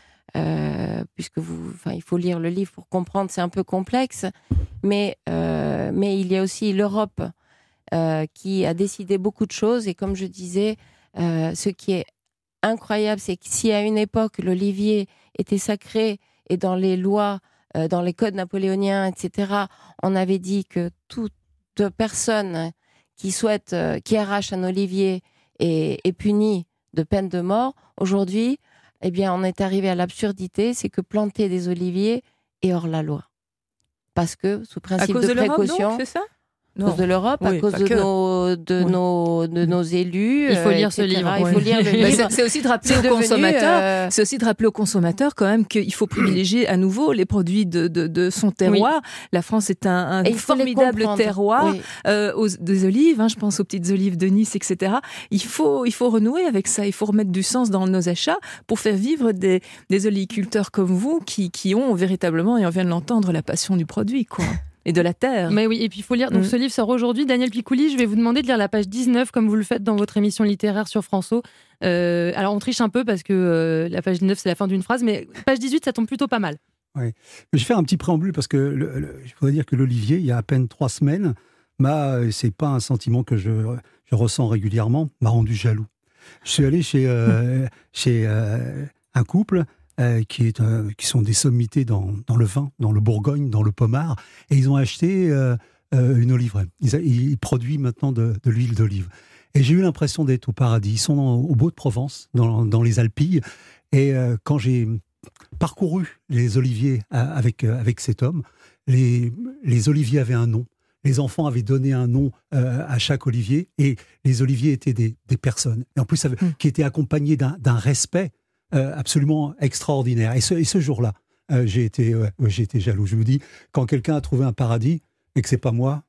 il faut lire le livre pour comprendre, c'est un peu complexe, mais il y a aussi l'Europe qui a décidé beaucoup de choses et comme je disais, ce qui est incroyable, c'est que si à une époque l'olivier était sacré et dans les lois, dans les codes napoléoniens, etc., on avait dit que toute personne qui arrache un olivier est punie de peine de mort. Aujourd'hui, eh bien, on est arrivé à l'absurdité, c'est que planter des oliviers est hors la loi. Parce que, sous principe de précaution... C'est ça ? À cause de l'Europe, à cause de nos élus. Il faut lire ce livre. Il faut lire le livre. C'est aussi de rappeler aux consommateurs. C'est aussi de rappeler aux consommateurs quand même qu'il faut privilégier à nouveau les produits de son terroir. Oui. La France est un formidable terroir des olives. Je pense aux petites olives de Nice, etc. Il faut renouer avec ça. Il faut remettre du sens dans nos achats pour faire vivre des oléiculteurs comme vous qui ont véritablement, et on vient de l'entendre, la passion du produit, quoi. et de la terre. Mais oui, et puis il faut lire. Donc ce livre sort aujourd'hui. Daniel Picouli, je vais vous demander de lire la page 19 comme vous le faites dans votre émission littéraire sur France O. Alors on triche un peu parce que la page 19 c'est la fin d'une phrase, mais page 18 ça tombe plutôt pas mal. Oui. Je vais faire un petit préambule parce que je voudrais dire que l'Olivier, il y a à peine 3 semaines, c'est pas un sentiment que je ressens régulièrement, m'a rendu jaloux. Je suis allé chez un couple qui sont des sommités dans le vin, dans le Bourgogne, dans le Pommard, et ils ont acheté une oliveraie. Ils produisent maintenant de l'huile d'olive. Et j'ai eu l'impression d'être au paradis. Ils sont au Beau-de-Provence, dans les Alpilles, et quand j'ai parcouru les oliviers avec cet homme, les oliviers avaient un nom. Les enfants avaient donné un nom à chaque olivier, et les oliviers étaient des personnes. Et en plus, qui étaient accompagnés d'un respect absolument extraordinaire. Et ce jour-là, j'ai été jaloux. Je me dis, quand quelqu'un a trouvé un paradis et que c'est pas moi.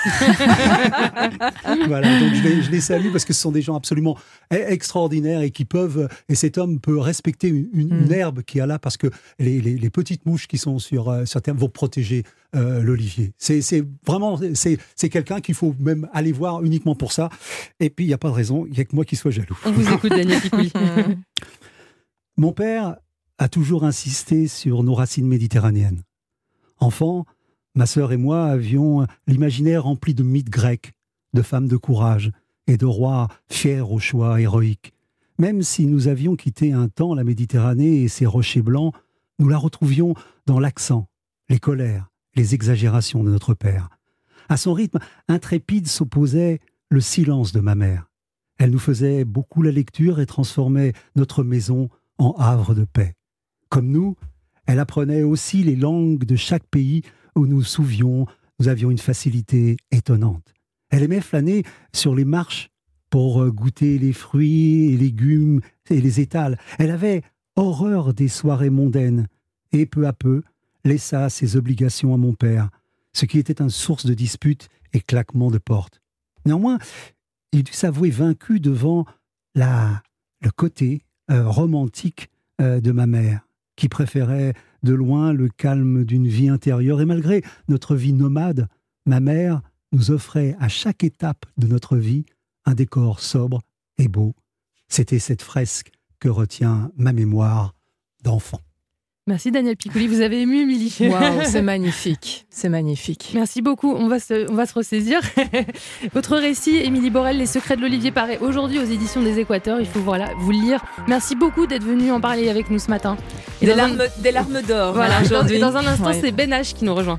Voilà, donc je les salue parce que ce sont des gens absolument extraordinaires et qui peuvent, et cet homme peut respecter une herbe qu'il y a là parce que les petites mouches qui sont sur terre vont protéger l'olivier. C'est vraiment quelqu'un qu'il faut même aller voir uniquement pour ça. Et puis il n'y a pas de raison, il n'y a que moi qui sois jaloux. On vous écoute, Daniel Picouli. Mon père a toujours insisté sur nos racines méditerranéennes. Enfant, ma sœur et moi avions l'imaginaire rempli de mythes grecs, de femmes de courage et de rois fiers au choix héroïque. Même si nous avions quitté un temps la Méditerranée et ses rochers blancs, nous la retrouvions dans l'accent, les colères, les exagérations de notre père. À son rythme intrépide s'opposait le silence de ma mère. Elle nous faisait beaucoup la lecture et transformait notre maison en havre de paix. Comme nous, elle apprenait aussi les langues de chaque pays où nous avions une facilité étonnante. Elle aimait flâner sur les marches pour goûter les fruits et légumes et les étals. Elle avait horreur des soirées mondaines et peu à peu laissa ses obligations à mon père, ce qui était une source de disputes et claquements de portes. Néanmoins, il dut s'avouer vaincu devant le côté romantique de ma mère, qui préférait de loin le calme d'une vie intérieure. Et malgré notre vie nomade, ma mère nous offrait à chaque étape de notre vie un décor sobre et beau. C'était cette fresque que retient ma mémoire d'enfant. Merci Daniel Picouli, vous avez ému Émilie. Waouh, c'est magnifique, c'est magnifique. Merci beaucoup, on va se ressaisir. Votre récit, Émilie Borel, Les secrets de l'Olivier, paraît aujourd'hui aux éditions des Équateurs. Il faut vous le lire. Merci beaucoup d'être venu en parler avec nous ce matin. Et des larmes d'or. Voilà, aujourd'hui. Dans un instant, c'est Ben H qui nous rejoint.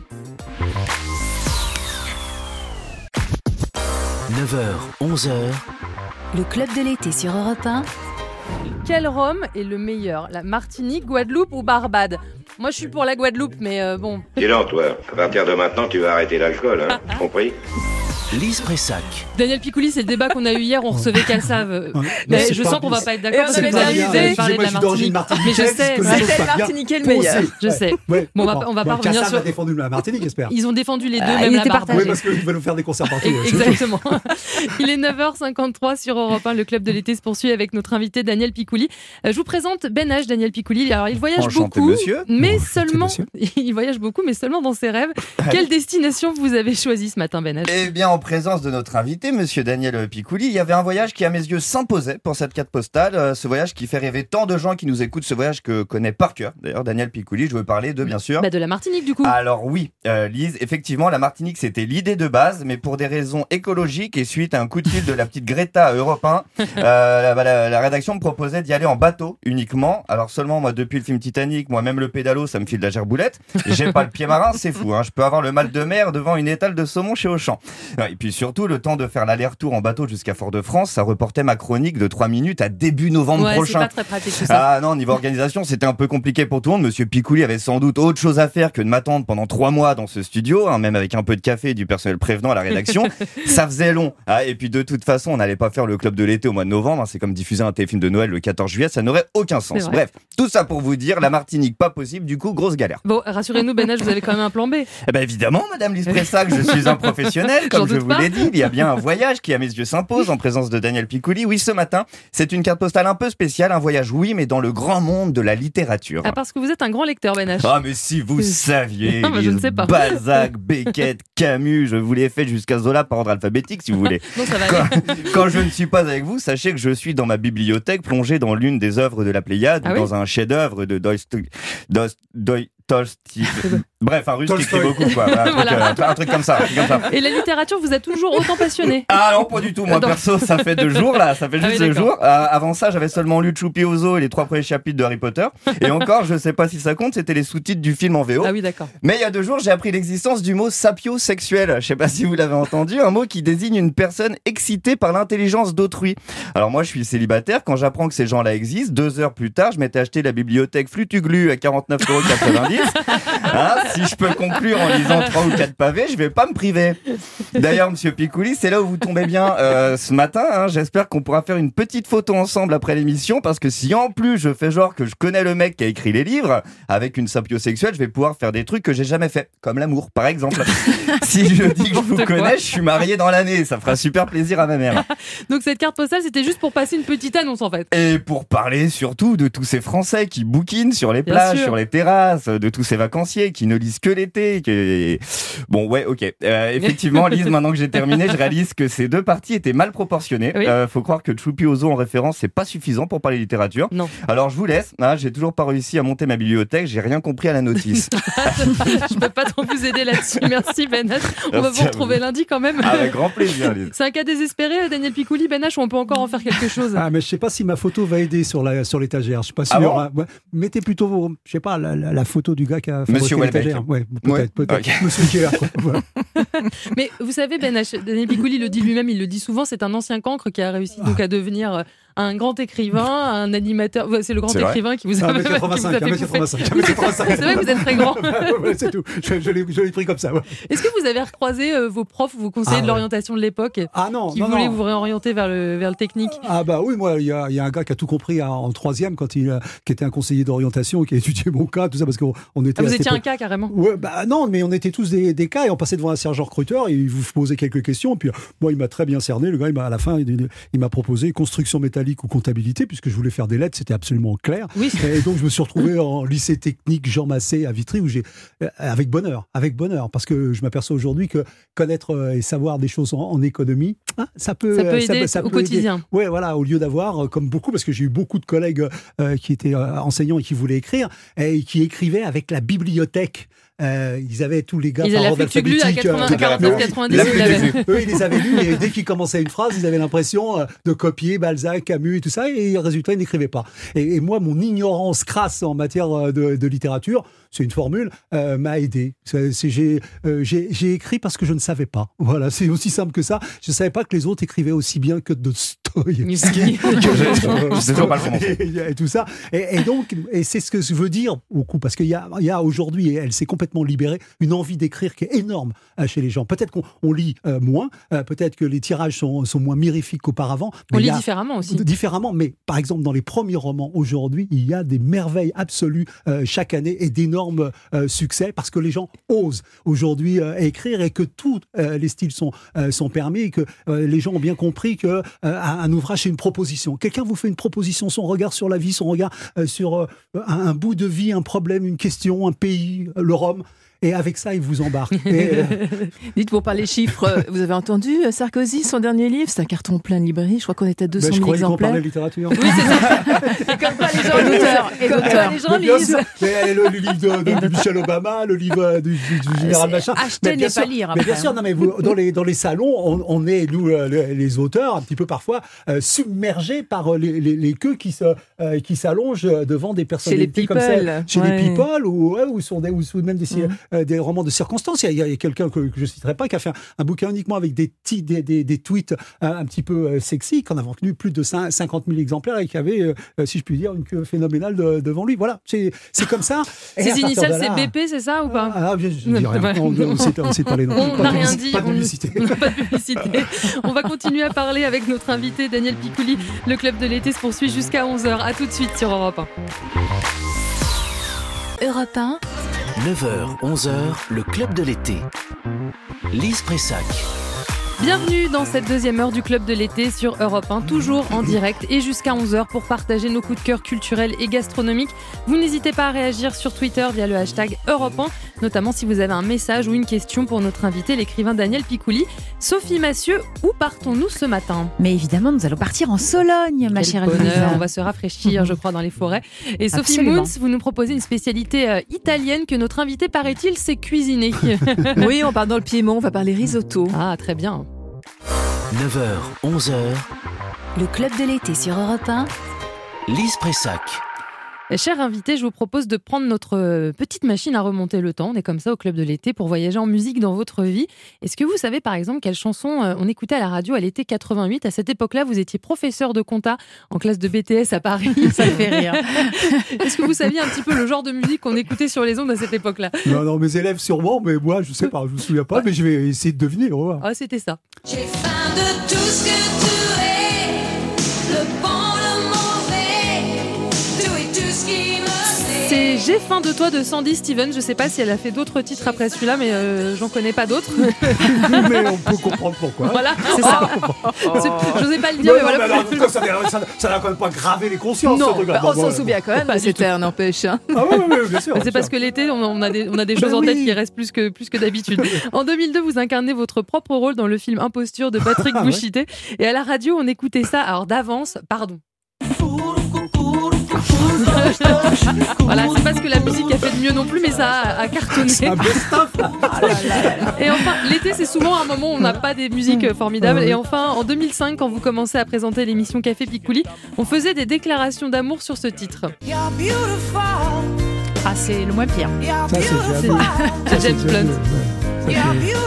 9h, 11h. Le club de l'été sur Europe 1. Quel rhum est le meilleur ? La Martinique, Guadeloupe ou Barbade ? Moi, je suis pour la Guadeloupe, mais bon. Dis donc, toi, à partir de maintenant, tu vas arrêter l'alcool, hein, compris ? Lise Pressac. Daniel Picouli, c'est le débat qu'on a eu hier, on recevait Calsave. Mais je sens qu'on va pas être d'accord. On avait déjà parlé de la Martinique. Mais je sais, c'était le Martiniquais le meilleur. Je sais. Ouais, bon, on va pas revenir sur. Calsave a défendu la Martinique, j'espère. Ils ont défendu les deux, même la Barbade. Oui, parce qu'ils veulent nous faire des concerts partout. Exactement. Il est 9h53 sur Europe 1. Le club de l'été se poursuit avec notre invité Daniel Picouli. Je vous présente Ben H, Daniel Picouli. Alors, il voyage beaucoup, mais seulement. Il voyage beaucoup, mais seulement dans ses rêves. Quelle destination vous avez choisi ce matin, Ben H ? Eh bien, en présence de notre invité, monsieur Daniel Picouli, il y avait un voyage qui, à mes yeux, s'imposait pour cette carte postale. Ce voyage qui fait rêver tant de gens qui nous écoutent, ce voyage que connaît par cœur. D'ailleurs, Daniel Picouli, je veux parler de, bien sûr... de la Martinique, du coup. Alors oui, Lise, effectivement, la Martinique, c'était l'idée de base, mais pour des raisons écologiques et suite à un coup de fil de la petite Greta à Europe 1, la rédaction me proposait d'y aller en bateau uniquement. Alors seulement, moi, depuis le film Titanic, moi-même le pédalo, ça me file de la gerboulette. J'ai pas le pied marin, c'est fou. Je peux avoir le mal de mer devant une étale de saumon chez Auchan. Et puis surtout, le temps de faire l'aller-retour en bateau jusqu'à Fort-de-France, ça reportait ma chronique de 3 minutes à début novembre prochain. C'est pas très pratique tout ça. Ah non, niveau organisation, c'était un peu compliqué pour tout le monde. Monsieur Picouli avait sans doute autre chose à faire que de m'attendre pendant 3 mois dans ce studio, même avec un peu de café et du personnel prévenant à la rédaction. Ça faisait long. Et puis de toute façon, on n'allait pas faire le club de l'été au mois de novembre. C'est comme diffuser un téléfilm de Noël le 14 juillet, ça n'aurait aucun sens. Bref, tout ça pour vous dire, la Martinique, pas possible, du coup, grosse galère. Bon, rassurez-nous, Ben H, vous avez quand même un plan B. Eh ben évidemment, madame Lise Pressac, je suis un professionnel, comme je vous l'ai dit, il y a bien un voyage qui à mes yeux s'impose en présence de Daniel Picouli. Oui, ce matin, c'est une carte postale un peu spéciale, un voyage oui, mais dans le grand monde de la littérature. Ah, parce que vous êtes un grand lecteur, Ben H. Ah, mais si vous saviez, non, je ne sais pas. Balzac, Beckett, Camus, je vous l'ai fait jusqu'à Zola par ordre alphabétique si vous voulez. Non, ça va aller. Quand je ne suis pas avec vous, sachez que je suis dans ma bibliothèque plongé dans l'une des œuvres de la Pléiade, ou dans un chef-d'œuvre de Tolstoï. Bref, un russe qui écrit beaucoup, quoi. Un truc comme ça. Et la littérature vous a toujours autant passionné? Ah non, pas du tout. Moi, perso, ça fait 2 jours, là. Ça fait juste 2 jours. Avant ça, j'avais seulement lu Choupi Ozo et les 3 premiers chapitres de Harry Potter. Et encore, je sais pas si ça compte, c'était les sous-titres du film en VO. Ah oui, d'accord. Mais il y a 2 jours, j'ai appris l'existence du mot sapiosexuel. Je sais pas si vous l'avez entendu. Un mot qui désigne une personne excitée par l'intelligence d'autrui. Alors moi, je suis célibataire. Quand j'apprends que ces gens-là existent, 2 heures plus tard, je m'étais acheté la bibliothèque Flutuglu à 49,90 €. Hein, si je peux conclure en lisant 3 ou 4 pavés, je vais pas me priver. D'ailleurs, monsieur Picouli, c'est là où vous tombez bien ce matin. Hein, j'espère qu'on pourra faire une petite photo ensemble après l'émission, parce que si en plus je fais genre que je connais le mec qui a écrit les livres, avec une sapiosexuelle, je vais pouvoir faire des trucs que j'ai jamais fait, comme l'amour, par exemple. Si je dis que je vous connais, je suis marié dans l'année. Ça fera super plaisir à ma mère. Donc cette carte postale, c'était juste pour passer une petite annonce en fait. Et pour parler surtout de tous ces Français qui bouquinent sur les plages, sur les terrasses, de tous ces vacanciers qui ne lisent que l'été. Bon, ouais, ok. Effectivement, Lise, maintenant que j'ai terminé, je réalise que ces 2 parties étaient mal proportionnées. Oui. Faut croire que Choupi Ozo en référence, c'est pas suffisant pour parler littérature. Non. Alors je vous laisse. Hein, j'ai toujours pas réussi à monter ma bibliothèque. J'ai rien compris à la notice. Je peux pas trop vous aider là-dessus. Merci Ben H. On va vous retrouver lundi quand même. Avec grand plaisir, Lise. C'est un cas désespéré, Daniel Picouli, Ben H, ou on peut encore en faire quelque chose? Ah, mais je sais pas si ma photo va aider sur l'étagère. Je suis pas sûr. Ah bon mettez plutôt, je sais pas, la photo du gars qui a Monsieur fabriqué l'étagère. Ouais, peut-être. Okay. Monsieur Kier, quoi. Voilà. Mais vous savez, Ben H, Daniel Picouli le dit lui-même, il le dit souvent, c'est un ancien cancre qui a réussi donc à devenir un grand écrivain, un animateur. C'est le grand écrivain qui vous a fait 85. C'est vrai que vous êtes très grand. C'est tout. Je l'ai pris comme ça. Ouais. Est-ce que vous avez recroisé vos profs, vos conseillers de l'orientation de l'époque qui voulaient vous réorienter vers le technique? Ah bah oui, moi, il y a un gars qui a tout compris en 3e qui était un conseiller d'orientation, qui a étudié mon cas, tout ça, parce qu'on était. Vous étiez un cas carrément? Ouais, bah non, mais on était tous des cas et on passait devant un sergent recruteur et il vous posait quelques questions. Et puis moi, il m'a très bien cerné. Le gars, à la fin, il m'a proposé construction métallique ou comptabilité, puisque je voulais faire des lettres, c'était absolument clair. Oui. Et donc je me suis retrouvé en lycée technique Jean Massé à Vitry, où j'ai avec bonheur, parce que je m'aperçois aujourd'hui que connaître et savoir des choses en économie, ça peut aider au quotidien. Ouais, voilà, au lieu d'avoir comme beaucoup, parce que j'ai eu beaucoup de collègues qui étaient enseignants et qui voulaient écrire et qui écrivaient avec la bibliothèque. Ils avaient tous les gars par ordre alphabétique. Ils avaient 90. Eux, ils les avaient lus et dès qu'ils commençaient une phrase, ils avaient l'impression de copier Balzac, Camus et tout ça, et résultat, ils n'écrivaient pas. Et moi, mon ignorance crasse en matière de littérature, c'est une formule, m'a aidé. J'ai écrit parce que je ne savais pas. Voilà, c'est aussi simple que ça. Je ne savais pas que les autres écrivaient aussi bien que Dostoïevski. Je sais pas le prononcer. Et tout ça. Et donc, c'est ce que je veux dire au coup, parce qu'il y a aujourd'hui, et elle s'est complètement libérée, une envie d'écrire qui est énorme chez les gens. Peut-être qu'on lit moins, peut-être que les tirages sont moins mirifiques qu'auparavant. On lit différemment aussi. Différemment, mais par exemple, dans les premiers romans, aujourd'hui, il y a des merveilles absolues chaque année et d'énormes succès, parce que les gens osent aujourd'hui écrire et que tous les styles sont permis et que les gens ont bien compris qu'un ouvrage, c'est une proposition. Quelqu'un vous fait une proposition, son regard sur la vie, son regard sur un bout de vie, un problème, une question, un pays, le Rhum. Et avec ça, il vous embarque. Dites, pour parler chiffres, vous avez entendu Sarkozy, son dernier livre, c'est un carton plein de librairie. Je crois qu'on était à 200 000 exemplaires. Je croyais qu'on parlait littérature. Oui, c'est ça. Et comme quoi les gens lisent. Les gens lisent. Le livre de Michelle Obama, le livre du général machin. Acheter n'est pas lire. Mais bien sûr, non, mais dans les salons, on est, nous, les auteurs, un petit peu parfois submergés par les queues qui s'allongent devant des personnalités comme ça. Chez les people, ou même des romans de circonstances. Il y a quelqu'un que je ne citerai pas qui a fait un bouquin uniquement avec des tweets un petit peu sexy, qui en a vendu plus de 50 000 exemplaires et qui avait, si je puis dire, une queue phénoménale devant lui. Voilà, c'est comme ça. Ses initiales, c'est BP, c'est ça ou pas? Je ne dis rien. On ne sait pas les noms. On n'a rien dit. Pas de publicité. Pas de publicité. On va continuer à parler avec notre invité Daniel Picouli. Le club de l'été se poursuit jusqu'à 11h. A tout de suite sur Europe 1. Europe 1. 9h, 11h, le club de l'été. Lise Pressac. Bienvenue dans cette deuxième heure du Club de l'été sur Europe 1, toujours en direct et jusqu'à 11h pour partager nos coups de cœur culturels et gastronomiques. Vous n'hésitez pas à réagir sur Twitter via le hashtag Europe 1, notamment si vous avez un message ou une question pour notre invité, l'écrivain Daniel Picouli. Sophie Massieu, où partons-nous ce matin ? Mais évidemment, nous allons partir en Sologne, ma chère Lisa. On va se rafraîchir, je crois, dans les forêts. Et Sophie Moons, vous nous proposez une spécialité italienne que notre invité, paraît-il, sait cuisiner. Oui, on part dans le Piémont, on va parler risotto. Ah, très bien. 9h, 11h, Le Club de l'été sur Europe 1. Lise Pressac. Cher invité, je vous propose de prendre notre petite machine à remonter le temps. On est comme ça au Club de l'été pour voyager en musique dans votre vie. Est-ce que vous savez par exemple quelle chanson on écoutait à la radio à l'été 88 ? À cette époque-là, vous étiez professeur de compta en classe de BTS à Paris. Ça me fait rire. Est-ce que vous saviez un petit peu le genre de musique qu'on écoutait sur les ondes à cette époque-là ? Non, mes élèves sûrement, mais moi je sais pas, je me souviens pas, mais je vais essayer de deviner. Ah, c'était ça. J'ai faim de tout ce que tu es, le bon, le mauvais, tout et tout ce qui me plaît. C'est J'ai faim de toi de Sandy Stevens. Je sais pas si elle a fait d'autres titres après celui-là, mais j'en connais pas d'autres. Mais on peut comprendre pourquoi. Voilà, c'est ça. Je n'osais pas le dire, non, mais voilà. Mais alors, en tout cas, ça n'a quand même pas gravé les consciences. Non, ce on s'en souvient quand même. C'était un empêche. Ah oui, bien sûr. C'est parce que l'été, on a des choses en tête qui restent plus que d'habitude. En 2002, vous incarnez votre propre rôle dans le film Imposture de Patrick Bouchité. Et à la radio, on écoutait ça, alors d'avance, pardon. Voilà, c'est pas ce que la musique a fait de mieux non plus, mais ça a cartonné. C'est un best-of. Et enfin, l'été, c'est souvent un moment où on n'a pas des musiques formidables. Et enfin, en 2005, quand vous commencez à présenter l'émission Café Picouli, on faisait des déclarations d'amour sur ce titre. Ah, c'est le moins pire. Ça, c'est James Blunt.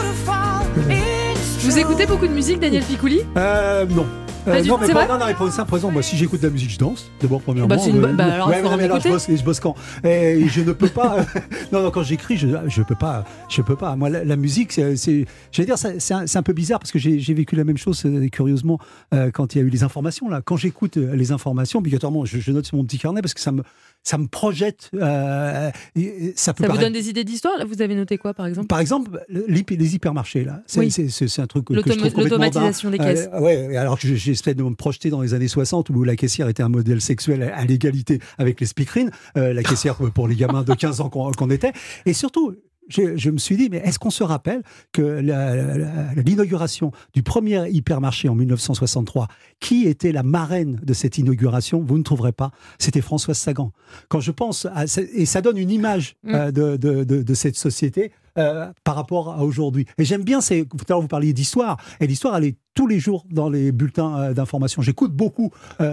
Vous écoutez beaucoup de musique, Daniel Picouli ? Non. Non, mais pour une simple raison, moi, si j'écoute de la musique, je danse. D'abord, premièrement. Alors, je bosse quand et je ne peux pas. non, quand j'écris, je peux pas. Moi, la musique, j'allais dire, c'est un peu bizarre parce que j'ai vécu la même chose, curieusement, quand il y a eu les informations. Là, quand j'écoute les informations, obligatoirement, je note sur mon petit carnet parce que ça me projette. Ça vous donne des idées d'histoire. Vous avez noté quoi, par exemple ? Par exemple, les hypermarchés. Là, c'est un truc que je trouve complètement l'automatisation des caisses. Ouais, alors que j'essaie de me projeter dans les années 60 où la caissière était un modèle sexuel à l'égalité avec les speakerines, la caissière pour les gamins de 15 ans qu'on était. Et surtout, je me suis dit, mais est-ce qu'on se rappelle que l'inauguration du premier hypermarché en 1963, qui était la marraine de cette inauguration ? Vous ne trouverez pas. C'était Françoise Sagan. Quand je pense et ça donne une image de cette société par rapport à aujourd'hui. Et j'aime bien, tout à l'heure vous parliez d'histoire, et l'histoire elle est tous les jours dans les bulletins d'information. J'écoute beaucoup.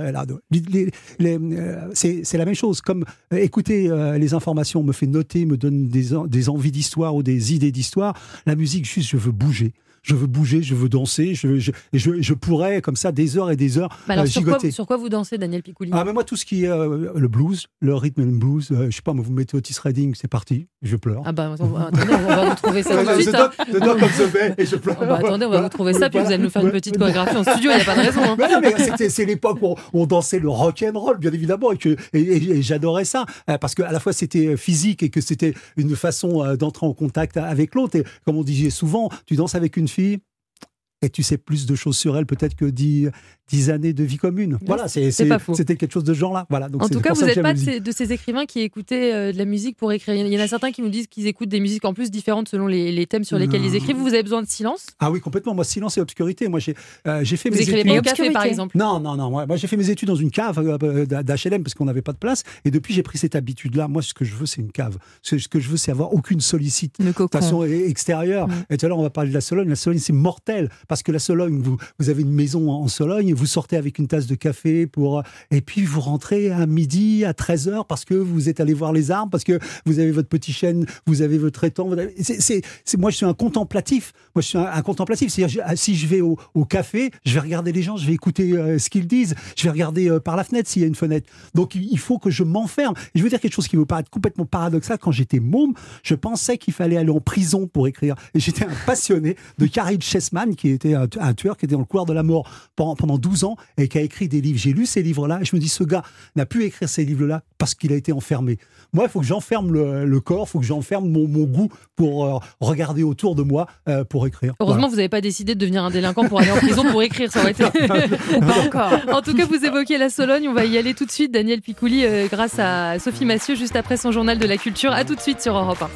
C'est la même chose. Comme écouter les informations me fait noter, me donne des envies d'histoire ou des idées d'histoire. La musique, juste, je veux bouger. Je veux danser, je pourrais comme ça des heures et des heures gigoter. Sur quoi vous dansez, Daniel Picouli ? Ah, mais moi, tout ce qui est le blues, le rhythm and blues, je sais pas, vous mettez Otis Redding, c'est parti, je pleure. Ah bah, attendez, on va vous trouver ça tout de suite. The Dog of the Bay, et je pleure. Attendez, on va vous trouver ça, puis vous allez nous faire une petite chorégraphie en studio, il n'y a pas de raison. Hein. Mais non, mais c'est l'époque où on dansait le rock and roll, bien évidemment, et j'adorais ça, parce qu'à la fois c'était physique et que c'était une façon d'entrer en contact avec l'autre. Et comme on disait souvent, tu danses avec une fille, et tu sais plus de choses sur elle peut-être que 10 années de vie commune. Voilà, c'était quelque chose de ce genre-là. Voilà, donc en tout cas, vous n'êtes pas de ces écrivains qui écoutaient de la musique pour écrire. Il y en a certains qui nous disent qu'ils écoutent des musiques en plus différentes selon les thèmes sur lesquels ils écrivent. Vous avez besoin de silence ? Ah oui, complètement. Moi, silence et obscurité. Moi, j'ai fait mes études. Vous écrivez pas au café, par exemple ? Non. Moi, j'ai fait mes études dans une cave d'HLM parce qu'on n'avait pas de place. Et depuis, j'ai pris cette habitude-là. Moi, ce que je veux, c'est une cave. Ce que je veux, c'est avoir aucune sollicitation extérieure. Et tout à l'heure, on va parler de la Sologne. La Sologne, c'est mortel. Parce que la Sologne, vous avez une maison en Sologne, vous sortez avec une tasse de café et puis vous rentrez à midi, à 13h parce que vous êtes allé voir les arbres, parce que vous avez votre petit chêne, vous avez votre étang. Moi, je suis un contemplatif. C'est-à-dire, si je vais au café, je vais regarder les gens, je vais écouter ce qu'ils disent, je vais regarder par la fenêtre s'il y a une fenêtre. Donc, il faut que je m'enferme. Et je veux dire quelque chose qui me paraît complètement paradoxal. Quand j'étais môme, je pensais qu'il fallait aller en prison pour écrire. Et j'étais un passionné de Khalil Chessman, qui était un tueur qui était dans le couloir de la mort pendant 12 ans et qui a écrit des livres. J'ai lu ces livres-là et je me dis, ce gars n'a pu écrire ces livres-là parce qu'il a été enfermé. Moi, il faut que j'enferme le corps, il faut que j'enferme mon goût pour regarder autour de moi pour écrire. Heureusement, vous n'avez pas décidé de devenir un délinquant pour aller en prison pour écrire, ça aurait été... Pas encore. En tout cas, vous évoquez la Sologne, on va y aller tout de suite. Daniel Picouli, grâce à Sophie Massieu, juste après son journal de la culture. À tout de suite sur Europe 1.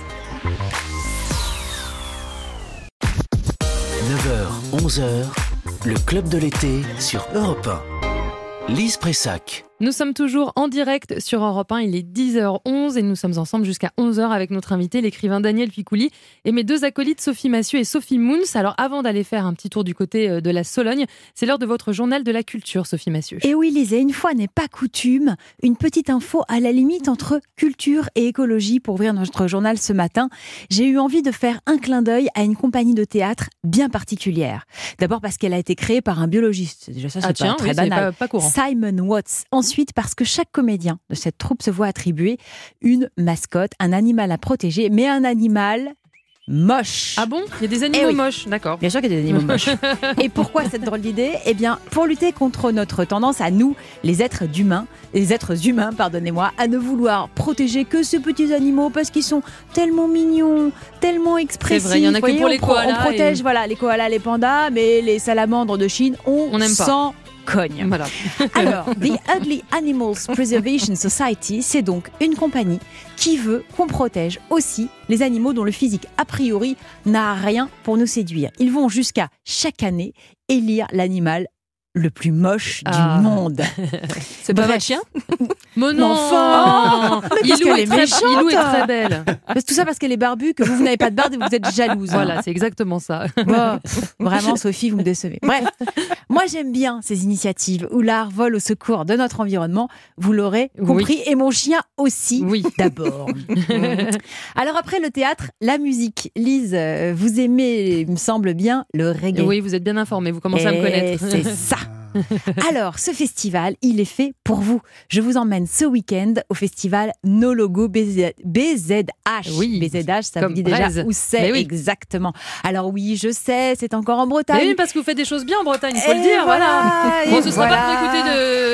9h, 11h, le club de l'été sur Europe 1. Lise Pressac. Nous sommes toujours en direct sur Europe 1, il est 10h11 et nous sommes ensemble jusqu'à 11h avec notre invité, l'écrivain Daniel Picouli et mes deux acolytes Sophie Massieu et Sophie Mouns. Alors avant d'aller faire un petit tour du côté de la Sologne, c'est l'heure de votre journal de la culture, Sophie Massieu. Et oui Lise, et une fois n'est pas coutume, une petite info à la limite entre culture et écologie pour ouvrir notre journal ce matin. J'ai eu envie de faire un clin d'œil à une compagnie de théâtre bien particulière. D'abord parce qu'elle a été créée par un biologiste, déjà ça c'est pas très banal, pas courant. Simon Watts. Ensuite, parce que chaque comédien de cette troupe se voit attribuer une mascotte, un animal à protéger, mais un animal moche. Ah bon ? Il y a des animaux moches, d'accord. Bien sûr qu'il y a des animaux moches. Et pourquoi cette drôle d'idée ? Eh bien, pour lutter contre notre tendance à nous, les êtres humains, à ne vouloir protéger que ces petits animaux parce qu'ils sont tellement mignons, tellement expressifs. C'est vrai, il y en a que pour les koalas. On protège les koalas, les pandas, mais les salamandres de Chine, on n'aime pas. Cogne. Voilà. Alors, The Ugly Animals Preservation Society, c'est donc une compagnie qui veut qu'on protège aussi les animaux dont le physique, a priori, n'a rien pour nous séduire. Ils vont jusqu'à, chaque année, élire l'animal le plus moche du monde. C'est pas votre chien ? Mais non, enfin Ilou est très belle. Tout ça parce qu'elle est barbue, que vous n'avez pas de barbe et vous êtes jalouse. Voilà, c'est exactement ça. Bon, vraiment, Sophie, vous me décevez. Bref, moi j'aime bien ces initiatives où l'art vole au secours de notre environnement. Vous l'aurez compris, et mon chien aussi, d'abord. Alors après le théâtre, la musique. Lise, vous aimez, il me semble bien, le reggae. Oui, vous êtes bien informée, vous commencez à me connaître. C'est ça. Alors, ce festival, il est fait pour vous. Je vous emmène ce week-end au festival No Logo BZH. Oui, BZH, ça vous dit déjà où c'est exactement. Alors oui, je sais, c'est encore en Bretagne. Mais oui, parce que vous faites des choses bien en Bretagne, il faut le dire. Voilà. Bon, ce sera pas pour écouter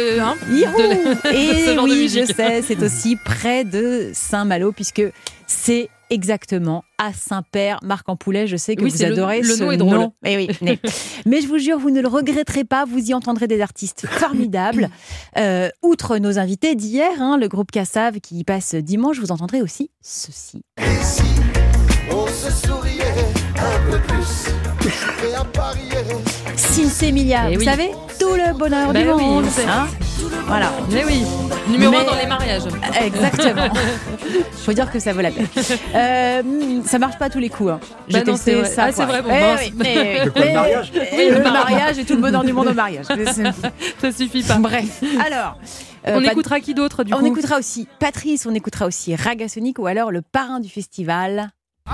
Et oui, je sais, c'est aussi près de Saint-Malo, puisque c'est exactement à Saint-Père, Marc-en-Poulet. Je sais que vous adorez le nom est drôle. Mais mais je vous jure, vous ne le regretterez pas. Vous y entendrez des artistes formidables. Outre nos invités d'hier, le groupe Cassav qui y passe dimanche, vous entendrez aussi ceci. Et si on se souriait un peu plus et à parier. Cincy Emilia, vous savez, tout le bonheur du monde. Voilà. Mais oui, numéro 1 dans les mariages. Exactement. Faut dire que ça vaut la peine. Ça marche pas à tous les coups. J'ai testé ça. C'est vrai. Bon, le mariage. Le mariage et tout le bonheur du monde au mariage. Ça suffit pas. Bref. Alors. On écoutera qui d'autre du coup ? On écoutera aussi Patrice, on écoutera aussi Ragasonic ou alors le parrain du festival.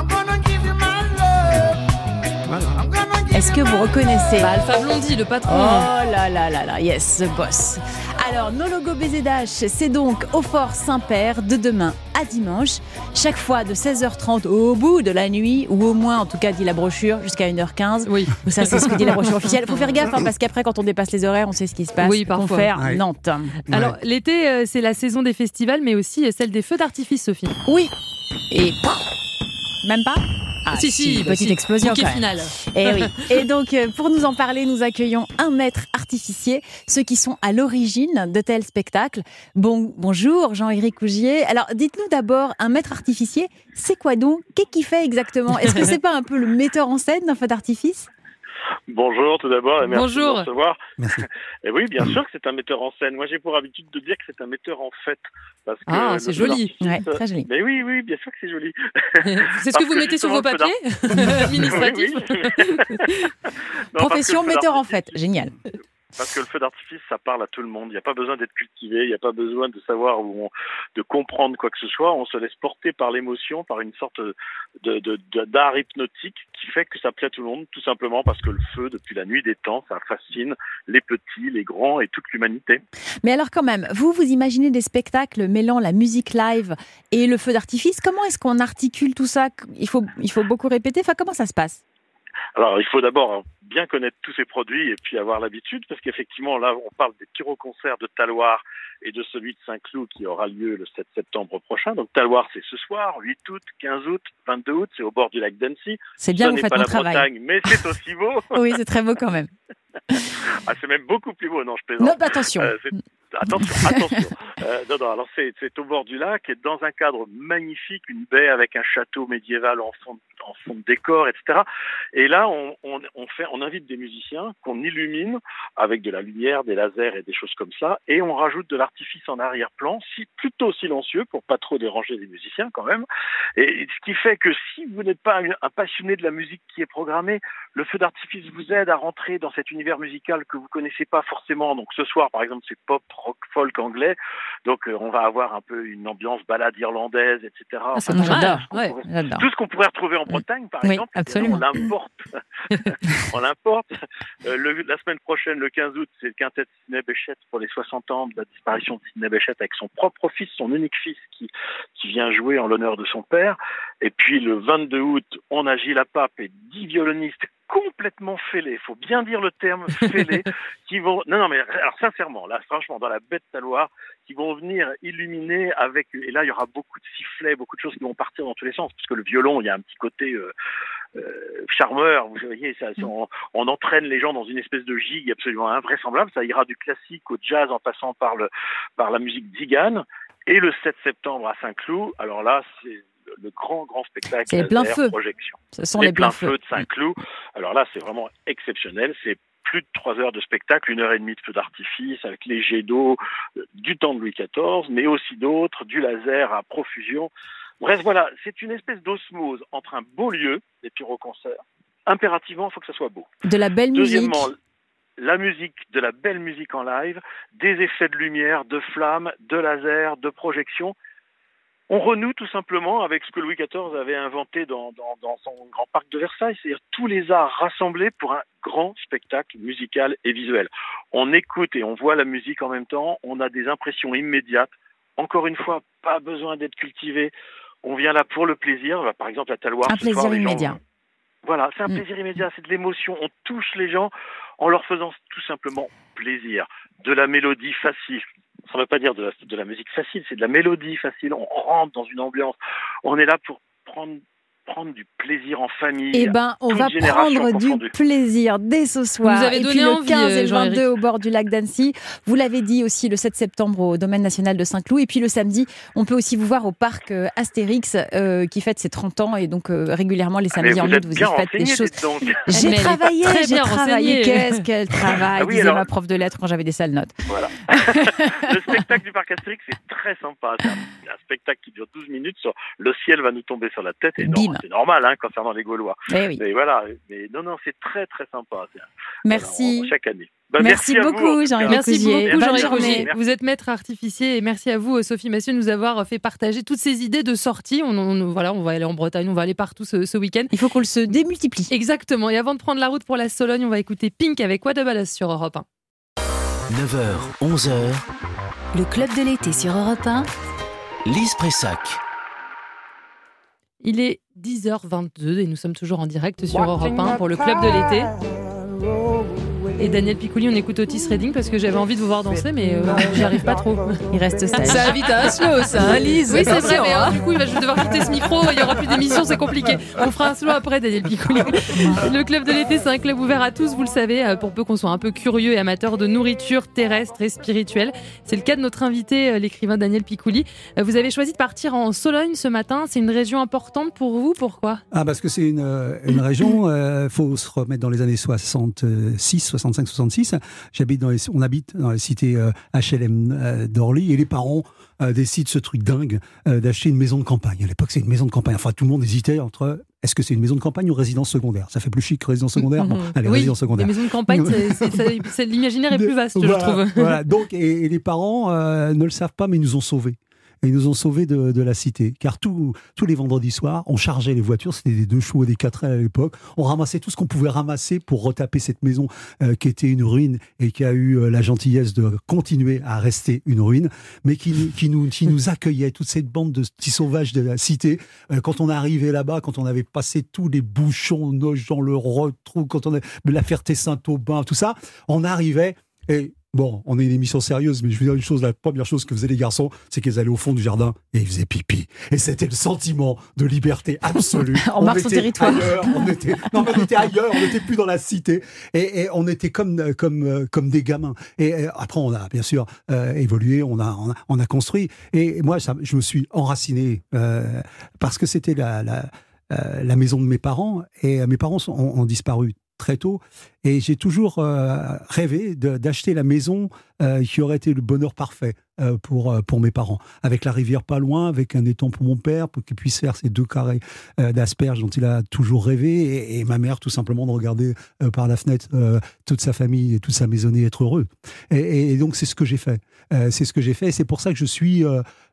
Est-ce que vous reconnaissez Alpha Blondy, le patron. Oh là là là là, yes, the boss. Alors, No Logo BZH, c'est donc au Fort Saint-Père de demain à dimanche, chaque fois de 16h30 au bout de la nuit, ou au moins, en tout cas, dit la brochure, jusqu'à 1h15. Oui. Ça, c'est ce que dit la brochure officielle. Il faut faire gaffe, parce qu'après, quand on dépasse les horaires, on sait ce qui se passe. Oui, parfois. Confère Nantes. Alors, l'été, c'est la saison des festivals, mais aussi celle des feux d'artifice, Sophie. Oui. Et même pas ? Si, petite explosion. Bouquet final. Et oui. Et donc, pour nous en parler, nous accueillons un maître artificier, ceux qui sont à l'origine de tels spectacles. Bonjour, Jean-Éric Ougier. Alors, dites-nous d'abord, un maître artificier, c'est quoi donc ? Qu'est-ce qu'il fait exactement ? Est-ce que c'est pas un peu le metteur en scène d'un feu d'artifice ? Bonjour tout d'abord et merci de me recevoir. Merci. Et oui, bien sûr que c'est un metteur en scène. Moi, j'ai pour habitude de dire que c'est un metteur en fait. Parce que c'est joli. Ouais, très joli. Mais oui, bien sûr que c'est joli. C'est ce que vous mettez sur vos papiers administratifs. Profession metteur en fait. Génial. Parce que le feu d'artifice, ça parle à tout le monde. Il n'y a pas besoin d'être cultivé, il n'y a pas besoin de savoir de comprendre quoi que ce soit. On se laisse porter par l'émotion, par une sorte d'art hypnotique qui fait que ça plaît à tout le monde, tout simplement parce que le feu, depuis la nuit des temps, ça fascine les petits, les grands et toute l'humanité. Mais alors quand même, vous imaginez des spectacles mêlant la musique live et le feu d'artifice. Comment est-ce qu'on articule tout ça ? Il faut beaucoup répéter. Enfin, comment ça se passe ? Alors, il faut d'abord bien connaître tous ces produits et puis avoir l'habitude, parce qu'effectivement, là, on parle des pyro-concerts de Talloires et de celui de Saint-Cloud qui aura lieu le 7 septembre prochain. Donc, Talloires, c'est ce soir, 8 août, 15 août, 22 août, c'est au bord du lac d'Annecy. C'est bien, Ce vous n'est faites pas mon la travail. Bretagne, mais c'est aussi beau. Oui, c'est très beau quand même. Ah, c'est même beaucoup plus beau, non, je plaisante. Non, attention. Attention. Non, alors c'est au bord du lac et dans un cadre magnifique, une baie avec un château médiéval en fond de décor, etc. Et là, on invite des musiciens qu'on illumine avec de la lumière, des lasers et des choses comme ça, et on rajoute de l'artifice en arrière-plan, plutôt silencieux pour pas trop déranger les musiciens quand même. Et ce qui fait que si vous n'êtes pas un passionné de la musique qui est programmée, le feu d'artifice vous aide à rentrer dans cet univers musical que vous connaissez pas forcément. Donc ce soir, par exemple, c'est pop, rock, folk anglais. Donc on va avoir un peu une ambiance balade irlandaise, etc. Ça, j'adore. Tout ce qu'on pourrait retrouver en Bretagne, par exemple, absolument. On l'importe. La semaine prochaine, le 15 août, c'est le quintet de Sidney Bechet pour les 60 ans de la disparition de Sidney Bechet avec son propre fils, son unique fils, qui vient jouer en l'honneur de son père. Et puis le 22 août, on a Gilles Pape et 10 violonistes complètement fêlés, il faut bien dire le terme fêlés, qui vont... Non, mais alors sincèrement, là, franchement, dans la baie de Talloires, qui vont venir illuminer avec... Et là, il y aura beaucoup de sifflets, beaucoup de choses qui vont partir dans tous les sens, parce que le violon, il y a un petit côté charmeur, vous voyez, on entraîne les gens dans une espèce de gigue absolument invraisemblable, ça ira du classique au jazz en passant par la musique tzigane, et le 7 septembre à Saint-Cloud, alors là, c'est le grand spectacle. C'est plein feu. Projection. Ce sont les pleins feux de Saint-Cloud. Alors là, c'est vraiment exceptionnel. C'est plus de 3 heures de spectacle, 1h30 de feu d'artifice avec les jets d'eau du temps de Louis XIV, mais aussi d'autres, du laser à profusion. Bref, voilà, c'est une espèce d'osmose entre un beau lieu, les pyro-concerts. Impérativement, il faut que ça soit beau. De la belle musique. Deuxièmement, la musique, de la belle musique en live, des effets de lumière, de flammes, de laser, de projection. On renoue tout simplement avec ce que Louis XIV avait inventé dans son grand parc de Versailles, c'est-à-dire tous les arts rassemblés pour un grand spectacle musical et visuel. On écoute et on voit la musique en même temps, on a des impressions immédiates. Encore une fois, pas besoin d'être cultivé. On vient là pour le plaisir. Par exemple, à Talloires, un plaisir immédiat. Voilà, c'est un plaisir immédiat, c'est de l'émotion. On touche les gens en leur faisant tout simplement plaisir. De la mélodie facile. Ça ne veut pas dire de la musique facile, c'est de la mélodie facile. On rentre dans une ambiance. On est là pour prendre du plaisir en famille. Eh ben, on va prendre du plaisir dès ce soir. Vous avez et donné puis le envie, 15 et le 22 Jean-Éric. au bord du lac d'Annecy. Vous l'avez dit aussi le 7 septembre au domaine national de Saint-Cloud. Et puis le samedi, on peut aussi vous voir au parc Astérix qui fête ses 30 ans. Et donc régulièrement les samedis en août, vous y faites des choses. J'ai travaillé. Qu'est-ce qu'elle travaille, disait ma prof de lettres quand j'avais des sales notes. Voilà. Le spectacle du parc Astérix, c'est très sympa. C'est un spectacle qui dure 12 minutes. Le ciel va nous tomber sur la tête. Et non, c'est normal concernant les Gaulois. Oui. Mais voilà, non, c'est très très sympa. Merci. Chaque année. Merci beaucoup, Jean-Éric Cousier. Merci beaucoup, Jean-Éric Cousier. Vous êtes maître artificier et merci à vous, Sophie Massieu, de nous avoir fait partager toutes ces idées de sortie. On va aller en Bretagne, on va aller partout ce week-end. Il faut qu'on se démultiplie. Exactement. Et avant de prendre la route pour la Sologne, on va écouter Pink avec What a Badass sur Europe 1. 9h, 11h. Le club de l'été sur Europe 1. Lise Pressac. Il est 10h22 et nous sommes toujours en direct sur Europe 1 pour le club de l'été. Et Daniel Picouli, on écoute Otis Redding parce que j'avais envie de vous voir danser, mais j'y arrive pas trop. Il reste sage. Ça invite à un slow, ça, Lise. Oui, c'est vrai, mais du coup, il va juste devoir quitter ce micro, il y aura plus d'émissions, c'est compliqué. On fera un slow après, Daniel Picouli. Le club de l'été, c'est un club ouvert à tous, vous le savez, pour peu qu'on soit un peu curieux et amateur de nourriture terrestre et spirituelle. C'est le cas de notre invité, l'écrivain Daniel Picouli. Vous avez choisi de partir en Sologne ce matin. C'est une région importante pour vous, pourquoi ? Parce que c'est une région, faut se remettre dans les années 65, 66. On habite dans la cité HLM d'Orly et les parents décident ce truc dingue d'acheter une maison de campagne. À l'époque, c'est une maison de campagne. Enfin, tout le monde hésitait entre est-ce que c'est une maison de campagne ou résidence secondaire ? Ça fait plus chic que résidence secondaire ? Bon, allez, oui, résidence secondaire. Les maisons de campagne, l'imaginaire est plus vaste, je trouve. Voilà. Donc, et les parents ne le savent pas, mais ils nous ont sauvés. et ils nous ont sauvés de la cité. Car tous les vendredis soirs, on chargeait les voitures, c'était des 2 chevaux et des 4 elles à l'époque. On ramassait tout ce qu'on pouvait ramasser pour retaper cette maison qui était une ruine et qui a eu la gentillesse de continuer à rester une ruine, mais qui nous accueillait, toute cette bande de petits sauvages de la cité. Quand on arrivait là-bas, quand on avait passé tous les bouchons, Nogent, le Rotrou, quand on avait la Ferté-Saint-Aubin, tout ça, on arrivait et bon, on est une émission sérieuse, mais je veux dire une chose, la première chose que faisaient les garçons, c'est qu'ils allaient au fond du jardin et ils faisaient pipi. Et c'était le sentiment de liberté absolue. On marche sur territoire. On était ailleurs, on n'était plus dans la cité. Et on était comme des gamins. Et après, on a bien sûr évolué, on a construit. Et moi, je me suis enraciné parce que c'était la maison de mes parents. Et mes parents ont disparu très tôt, et j'ai toujours rêvé d'acheter la maison qui aurait été le bonheur parfait pour mes parents, avec la rivière pas loin, avec un étang pour mon père, pour qu'il puisse faire ces 2 carrés d'asperges dont il a toujours rêvé, et ma mère tout simplement de regarder par la fenêtre toute sa famille et toute sa maisonnée être heureux. Et donc c'est ce que j'ai fait. Et c'est pour ça que je suis...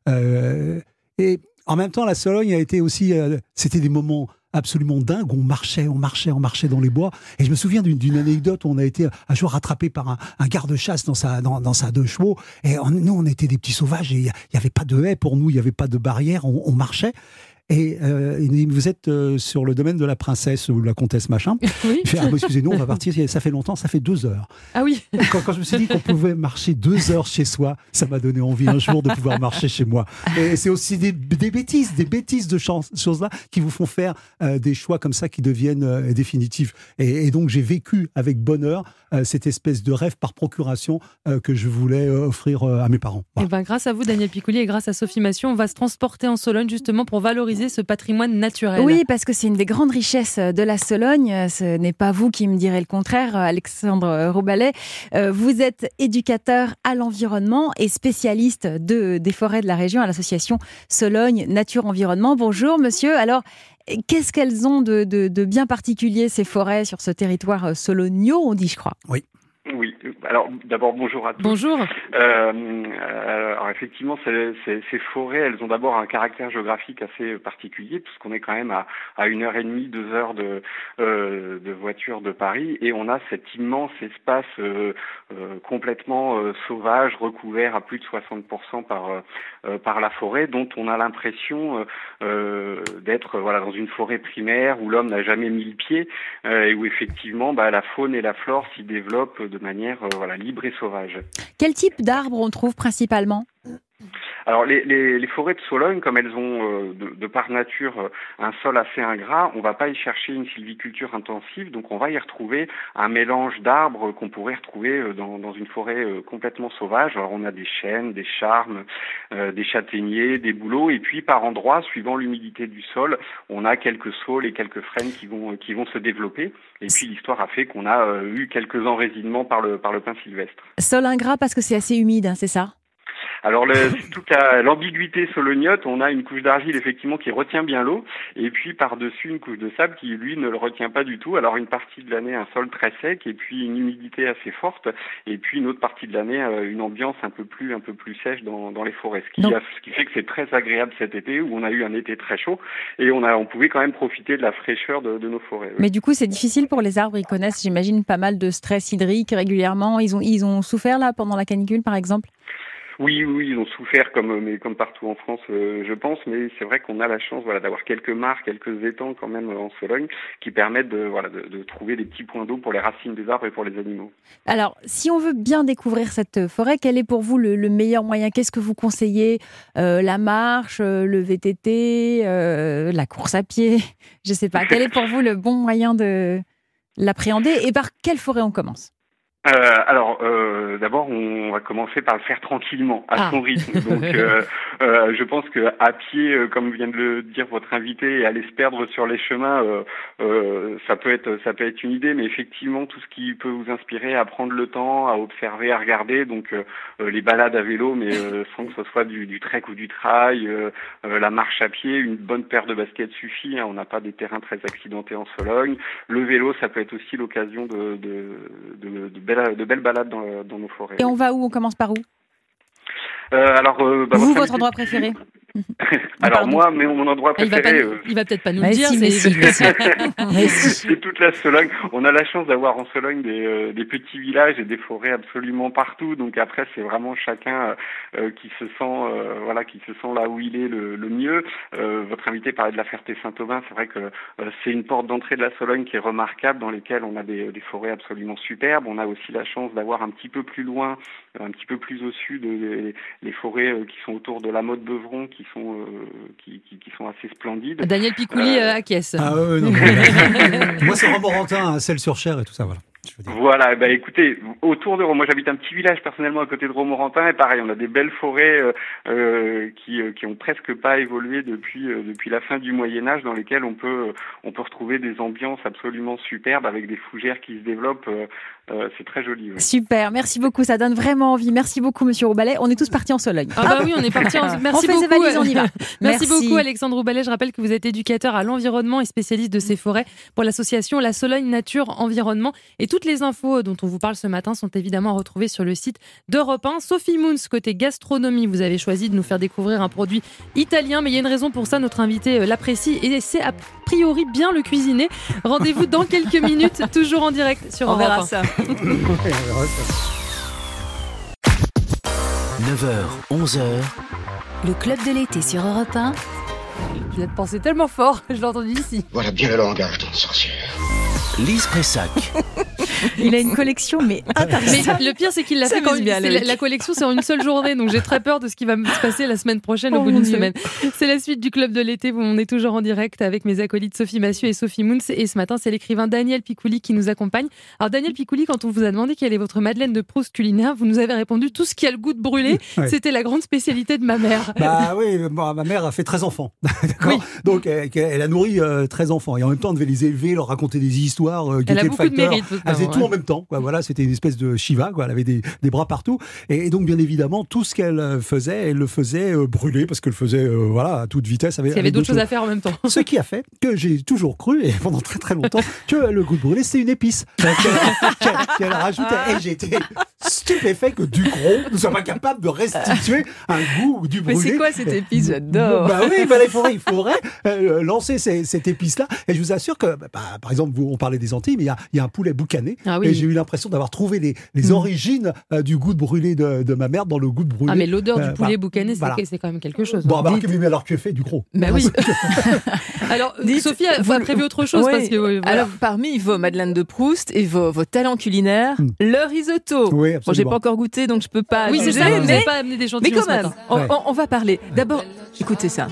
et en même temps, la Sologne a été aussi... c'était des moments absolument dingue, on marchait dans les bois, et je me souviens d'une anecdote où on a été un jour rattrapé par un garde-chasse dans sa 2 chevaux, et nous on était des petits sauvages, et il n'y avait pas de haie pour nous, il n'y avait pas de barrière, on marchait. Et il dit, vous êtes sur le domaine de la princesse ou de la comtesse machin. Oui. Il fait, excusez-nous, on va partir, ça fait longtemps, ça fait 2 heures. Ah oui. Quand je me suis dit qu'on pouvait marcher 2 heures chez soi, ça m'a donné envie un jour de pouvoir marcher chez moi. Et c'est aussi des bêtises de choses-là qui vous font faire des choix comme ça qui deviennent définitifs. Et donc j'ai vécu avec bonheur cette espèce de rêve par procuration que je voulais offrir à mes parents. Voilà. Et ben, grâce à vous, Daniel Piccoli, et grâce à Sophie Massion, on va se transporter en Sologne justement pour valoriser ce patrimoine naturel. Oui, parce que c'est une des grandes richesses de la Sologne. Ce n'est pas vous qui me direz le contraire, Alexandre Roubalet. Vous êtes éducateur à l'environnement et spécialiste des forêts de la région à l'association Sologne Nature Environnement. Bonjour monsieur. Alors, qu'est-ce qu'elles ont de bien particulier, ces forêts, sur ce territoire sologno, on dit, je crois? Oui. Oui, alors d'abord bonjour à tous. Bonjour. Alors effectivement, ces forêts, elles ont d'abord un caractère géographique assez particulier, puisqu'on est quand même à 1h30, 2 heures de voiture de Paris, et on a cet immense espace complètement sauvage, recouvert à plus de 60% par la forêt, dont on a l'impression d'être dans une forêt primaire où l'homme n'a jamais mis le pied, et où effectivement la faune et la flore s'y développent de manière libre et sauvage. Quel type d'arbres on trouve principalement ? Alors les forêts de Sologne, comme elles ont de par nature un sol assez ingrat, on va pas y chercher une sylviculture intensive, donc on va y retrouver un mélange d'arbres qu'on pourrait retrouver dans une forêt complètement sauvage. Alors on a des chênes, des charmes, des châtaigniers, des bouleaux, et puis par endroits, suivant l'humidité du sol, on a quelques saules et quelques frênes qui vont se développer. Et puis l'histoire a fait qu'on a eu quelques enraisinements par le pin sylvestre. Sol ingrat parce que c'est assez humide, c'est ça ? Alors, c'est toute l'ambiguïté solognote. On a une couche d'argile, effectivement, qui retient bien l'eau, et puis par-dessus une couche de sable qui, lui, ne le retient pas du tout. Alors, une partie de l'année, un sol très sec, et puis une humidité assez forte, et puis une autre partie de l'année, une ambiance un peu plus sèche dans les forêts. Ce qui fait que c'est très agréable cet été, où on a eu un été très chaud, et on pouvait quand même profiter de la fraîcheur de nos forêts. Oui. Mais du coup, c'est difficile pour les arbres. Ils connaissent, j'imagine, pas mal de stress hydrique régulièrement. Ils ont souffert, là, pendant la canicule, par exemple ? Oui, ils ont souffert comme partout en France, je pense, mais c'est vrai qu'on a la chance d'avoir quelques mares, quelques étangs quand même en Sologne qui permettent de trouver des petits points d'eau pour les racines des arbres et pour les animaux. Alors, si on veut bien découvrir cette forêt, quel est pour vous le meilleur moyen ? Qu'est-ce que vous conseillez ? La marche, le VTT, la course à pied ? Je sais pas. Quel est pour vous le bon moyen de l'appréhender ? Et par quelle forêt on commence ? D'abord, on va commencer par le faire tranquillement, à son rythme. Donc, je pense que à pied, comme vient de le dire votre invité, et aller se perdre sur les chemins, ça peut être une idée. Mais effectivement, tout ce qui peut vous inspirer à prendre le temps, à observer, à regarder. Donc, les balades à vélo, mais sans que ce soit du trek ou du trail, la marche à pied, une bonne paire de baskets suffit. On n'a pas des terrains très accidentés en Sologne. Le vélo, ça peut être aussi l'occasion de belles balades dans nos forêts. Et on va où ? On commence par où ? Vous, votre endroit préféré? Alors moi, mais mon endroit préféré... Il va peut-être pas nous le dire. C'est toute la Sologne. On a la chance d'avoir en Sologne des petits villages et des forêts absolument partout. Donc après, c'est vraiment chacun qui se sent là où il est le mieux. Votre invité parlait de la Ferté-Saint-Aubin. C'est vrai que c'est une porte d'entrée de la Sologne qui est remarquable, dans lesquelles on a des forêts absolument superbes. On a aussi la chance d'avoir un petit peu plus loin, un petit peu plus au sud, les forêts qui sont autour de la Motte-Beuvron, qui sont assez splendides. Daniel Picouli acquiesce. Ah non, moi c'est Romorantin, Celles-sur-Cher et tout ça, voilà. Voilà, écoutez, autour de moi j'habite un petit village personnellement à côté de Romorantin, et pareil, on a des belles forêts qui ont presque pas évolué depuis la fin du Moyen-Âge, dans lesquelles on peut retrouver des ambiances absolument superbes avec des fougères qui se développent. C'est très joli. Oui. Super, merci beaucoup, ça donne vraiment envie. Merci beaucoup, monsieur Roubalet. On est tous partis en Sologne. Oui, on est partis en Merci beaucoup. On fait ses valises, on y va. Merci beaucoup, Alexandre Roubalet. Je rappelle que vous êtes éducateur à l'environnement et spécialiste de ces forêts pour l'association La Sologne Nature Environnement. Et toutes les infos dont on vous parle ce matin sont évidemment retrouvées sur le site d'Europe 1. Sophie Moons, côté gastronomie, vous avez choisi de nous faire découvrir un produit italien, mais il y a une raison pour ça. Notre invité l'apprécie et sait a priori bien le cuisiner. Rendez-vous dans quelques minutes, toujours en direct sur Europe 1. On verra ça. 9h, 11h. Le club de l'été sur Europe 1. Vous êtes pensé tellement fort, je l'ai entendu ici. Voilà bien le langage d'une sorcière. Lise Pressac. Il a une collection, mais intéressante. Mais le pire, c'est qu'il l'a fait quand la collection, c'est en une seule journée. Donc j'ai très peur de ce qui va se passer la semaine prochaine, au bout d'une semaine. C'est la suite du club de l'été. On est toujours en direct avec mes acolytes Sophie Massieu et Sophie Moons. Et ce matin, c'est l'écrivain Daniel Picouli qui nous accompagne. Alors Daniel Picouli, quand on vous a demandé quelle est votre Madeleine de Proust culinaire, vous nous avez répondu tout ce qui a le goût de brûler. Ouais. C'était la grande spécialité de ma mère. Oui, ma mère a fait 13 enfants. D'accord. Oui. Donc elle a nourri 13 enfants. Et en même temps, on devait les élever, leur raconter des histoires. Elle a beaucoup de mérite. Elle faisait tout en même temps. Voilà, c'était une espèce de Shiva. Elle avait des bras partout. Et donc, bien évidemment, tout ce qu'elle faisait, elle le faisait brûler parce qu'elle le faisait à toute vitesse. Il y avait d'autres choses à faire en même temps. Ce qui a fait que j'ai toujours cru, et pendant très très longtemps, que le goût de brûler, c'est une épice qu'elle rajoutait. Et j'ai été stupéfait que Ducrot ne soit pas capable de restituer un goût du brûlé. Mais c'est quoi cette épice? J'adore. Il faudrait lancer cette épice-là. Et je vous assure que, par exemple, on parlait des Antilles, mais il y a un poulet boucané. Ah oui. Et j'ai eu l'impression d'avoir trouvé les origines du goût de brûlé de ma mère dans le goût de brûlé. Ah, mais l'odeur du poulet boucané, c'est quand même quelque chose. Bon, mais alors tu as fait Ducrot. Oui. Alors, Sophie a prévu autre chose. Oui. Parce que, voilà. Alors, parmi vos Madeleines de Proust et vos talents culinaires, le risotto. Oui, absolument. Bon, j'ai pas encore goûté, donc je peux pas. Oui, c'est ça, vous n'avez pas amené des mais quand même, on va parler. D'abord, écoutez ça.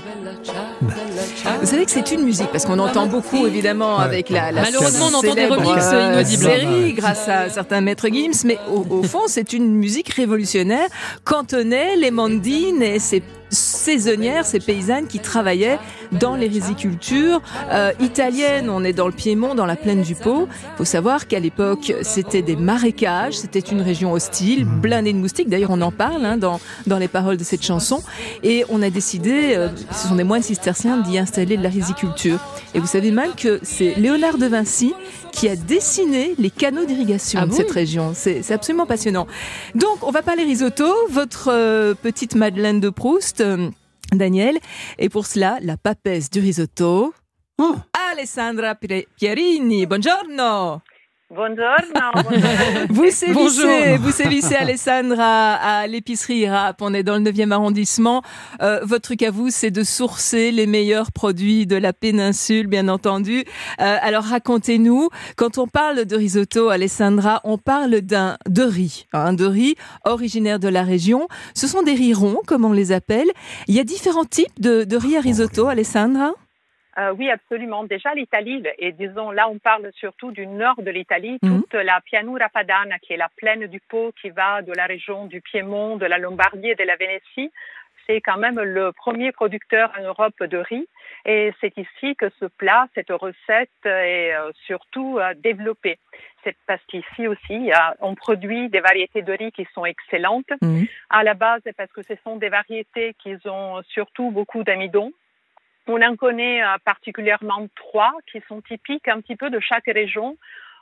Vous savez que c'est une musique, parce qu'on entend beaucoup, évidemment, avec la malheureusement, on entend des remixes inaudibles. Série, grâce à certains maîtres Gims, mais au fond, c'est une musique révolutionnaire. Cantonais, les mandines et ces saisonnières, ces paysannes qui travaillaient dans les rizicultures italiennes. On est dans le Piémont, dans la plaine du Pô. Il faut savoir qu'à l'époque, c'était des marécages, c'était une région hostile, blindée de moustiques. D'ailleurs, on en parle dans les paroles de cette chanson. Et on a décidé, ce sont des moines cisterciens, d'y installer de la riziculture. Et vous savez même que c'est Léonard de Vinci qui a dessiné les canaux d'irrigation de cette région. C'est absolument passionnant. Donc, on va parler risotto, votre petite Madeleine de Proust, Daniel. Et pour cela, la papesse du risotto. Alessandra Pierini, buongiorno. Buongiorno. Vous sévissez Alessandra à l'épicerie Rapp. On est dans le 9e arrondissement. Votre truc à vous, c'est de sourcer les meilleurs produits de la péninsule, bien entendu. Alors racontez-nous, quand on parle de risotto, Alessandra, on parle de riz, de riz originaire de la région. Ce sont des riz ronds, comme on les appelle. Il y a différents types de riz à risotto, Alessandra? Oui, absolument. Déjà, l'Italie, et disons, là, on parle surtout du nord de l'Italie, toute la Pianura Padana, qui est la plaine du Pô, qui va de la région du Piémont, de la Lombardie et de la Vénétie. C'est quand même le premier producteur en Europe de riz. Et c'est ici que ce plat, cette recette est surtout développée. C'est parce qu'ici aussi, on produit des variétés de riz qui sont excellentes. À la base, c'est parce que ce sont des variétés qui ont surtout beaucoup d'amidon. On en connaît particulièrement 3 qui sont typiques un petit peu de chaque région.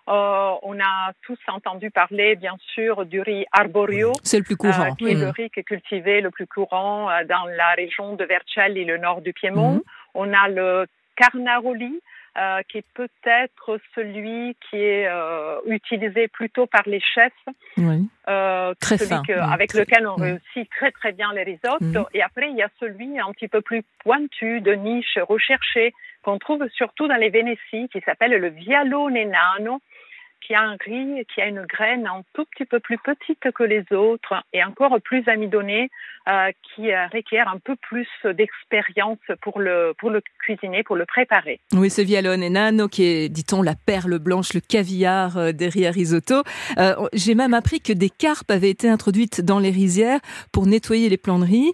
On a tous entendu parler, bien sûr, du riz arborio. C'est le plus courant. Qui est le riz qui est cultivé le plus courant dans la région de Vercelli et le nord du Piémont. On a le carnaroli, qui est peut-être celui qui est utilisé plutôt par les chefs, très fin, avec lequel on réussit très très bien les risottos. Et après, il y a celui un petit peu plus pointu, de niche, recherché, qu'on trouve surtout dans les Vénéties, qui s'appelle le vialone nano, qui a un riz, qui a une graine un tout petit peu plus petite que les autres et encore plus amidonnée, qui requiert un peu plus d'expérience pour le cuisiner, pour le préparer. Oui, ce vialone nano qui est, dit-on, la perle blanche, le caviar des riz à risotto. J'ai même appris que des carpes avaient été introduites dans les rizières pour nettoyer les plants de riz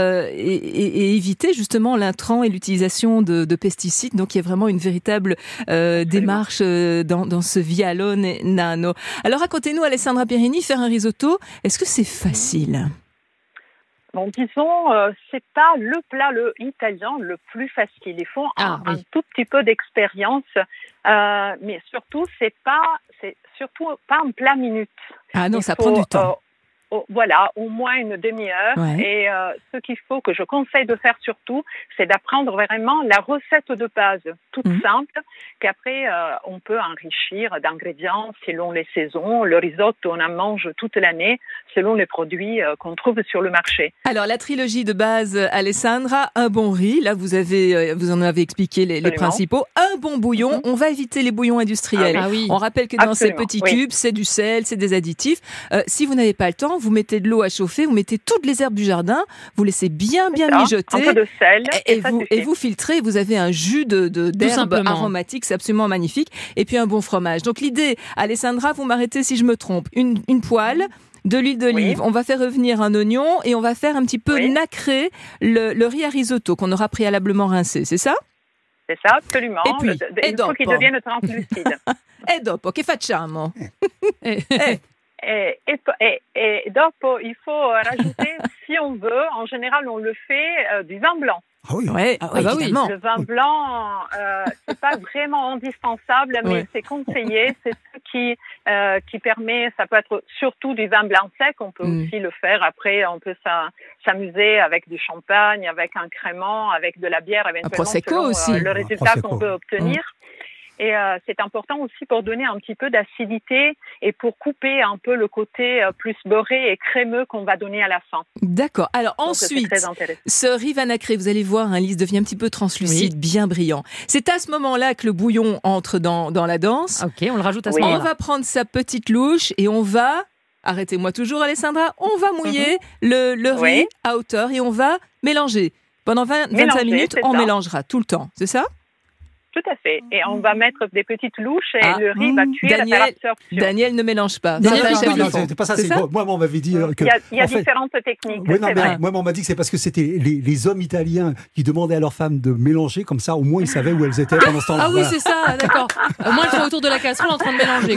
et éviter justement l'intrant et l'utilisation de pesticides. Donc il y a vraiment une véritable démarche dans ce vialone nano. Alors racontez-nous, Alessandra Pierini, faire un risotto, est-ce que c'est facile ? Bon, disons, c'est pas le plat italien le plus facile. Il faut un tout petit peu d'expérience, mais surtout, c'est surtout pas un plat minute. Ah non, ça prend du temps. Voilà, au moins une demi-heure. Ouais. Et ce qu'il faut, que je conseille de faire surtout, c'est d'apprendre vraiment la recette de base, toute simple, qu'après on peut enrichir d'ingrédients selon les saisons. Le risotto, on en mange toute l'année, selon les produits qu'on trouve sur le marché. Alors, la trilogie de base, Alessandra, un bon riz, là vous en avez expliqué les principaux, un bon bouillon, on va éviter les bouillons industriels. Ah oui. On rappelle que dans ces petits cubes, c'est du sel, c'est des additifs. Si vous n'avez pas le temps, vous mettez de l'eau à chauffer, vous mettez toutes les herbes du jardin, vous laissez bien mijoter. Un peu de sel. Et vous filtrez, vous avez un jus d'herbes aromatiques, c'est absolument magnifique. Et puis un bon fromage. Donc l'idée, Alessandra, vous m'arrêtez si je me trompe, une poêle, de l'huile d'olive, on va faire revenir un oignon et on va faire un petit peu nacrer le riz à risotto qu'on aura préalablement rincé, c'est ça ? C'est ça, absolument. Et puis, il faut qu'il devienne translucide. E dopo, che facciamo? Et dopo, il faut rajouter, si on veut, en général, on le fait du vin blanc. Ah oui, évidemment. Le vin blanc, c'est pas vraiment indispensable, mais c'est conseillé. C'est ce qui permet, ça peut être surtout du vin blanc sec. On peut aussi le faire. Après, on peut s'amuser avec du champagne, avec un crément, avec de la bière, éventuellement, selon le résultat qu'on veut obtenir. Et c'est important aussi pour donner un petit peu d'acidité et pour couper un peu le côté plus beurré et crémeux qu'on va donner à la fin. D'accord. Alors ensuite, ce riz va nacré, vous allez voir, Lise devient un petit peu translucide, bien brillant. C'est à ce moment-là que le bouillon entre dans la danse. Ok, on le rajoute à ce moment-là. On va prendre sa petite louche et on va, arrêtez-moi toujours Alessandra, on va mouiller le riz à hauteur et on va mélanger. Pendant 25 minutes, on mélangera tout le temps, c'est ça ? Tout à fait. Et on va mettre des petites louches et le riz va cuire à l'absorption. Daniel ne mélange pas. C'est pas ça. Moi, on m'avait dit que... Il y a différentes techniques. Oui, moi, on m'a dit que c'est parce que c'était les hommes italiens qui demandaient à leurs femmes de mélanger. Comme ça, au moins, ils savaient où elles étaient pendant ce temps-là. Ah oui, c'est ça, d'accord. Au moins, ils sont autour de la casserole en train de mélanger.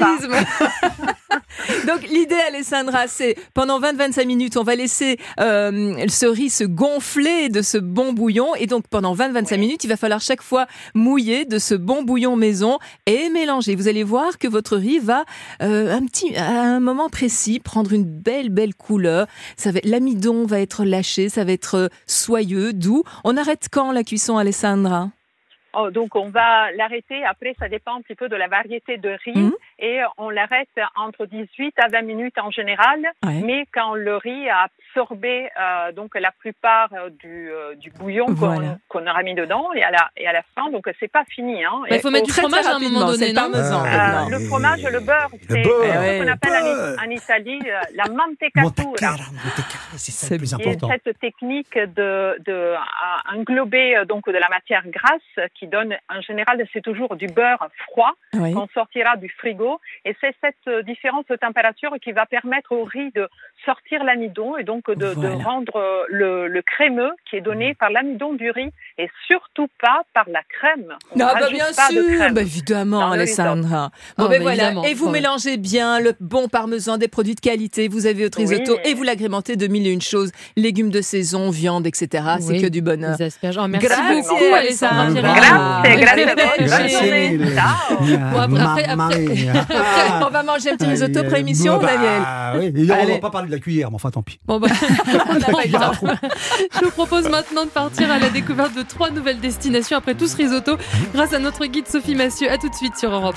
Donc, l'idée, Alessandra, c'est pendant 20-25 minutes, on va laisser ce riz se gonfler de ce bon bouillon. Et donc, pendant 20-25 minutes, il va falloir chaque fois mouiller de ce bon bouillon maison et mélanger. Vous allez voir que votre riz va, à un moment précis, prendre une belle couleur. L'amidon va être lâché, ça va être soyeux, doux. On arrête quand la cuisson, Alessandra ? Donc, on va l'arrêter. Après, ça dépend un petit peu de la variété de riz. Et on l'arrête entre 18 à 20 minutes en général. Mais quand le riz a absorbé donc la plupart du bouillon qu'on aura mis dedans et à la fin, donc c'est pas fini. Hein. Il faut mettre du fromage à un moment donné, non ? Le fromage, le beurre, c'est ce qu'on appelle en Italie la mantecatura. C'est le plus important. Et cette technique de englober donc de la matière grasse qui donne, en général, c'est toujours du beurre froid qu'on sortira du frigo. Et c'est cette différence de température qui va permettre au riz de sortir l'amidon et donc de rendre le crémeux qui est donné par l'amidon du riz et surtout pas par la crème. Non, bien sûr, évidemment, Alessandra. Et vous mélangez bien le bon parmesan, des produits de qualité. Vous avez votre risotto et vous l'agrémentez de mille et une choses, légumes de saison, viande, etc. C'est que du bonheur. Merci beaucoup, Alessandra. Grazie. Ciao. Bon, après, on va manger un petit risotto après l'émission, Daniel. Oui. On va pas parler de la cuillère, mais enfin tant pis. Bon, on n'a pas eu le temps. Je vous propose maintenant de partir à la découverte de 3 nouvelles destinations après tout ce risotto grâce à notre guide Sophie Massieu. À tout de suite sur Europe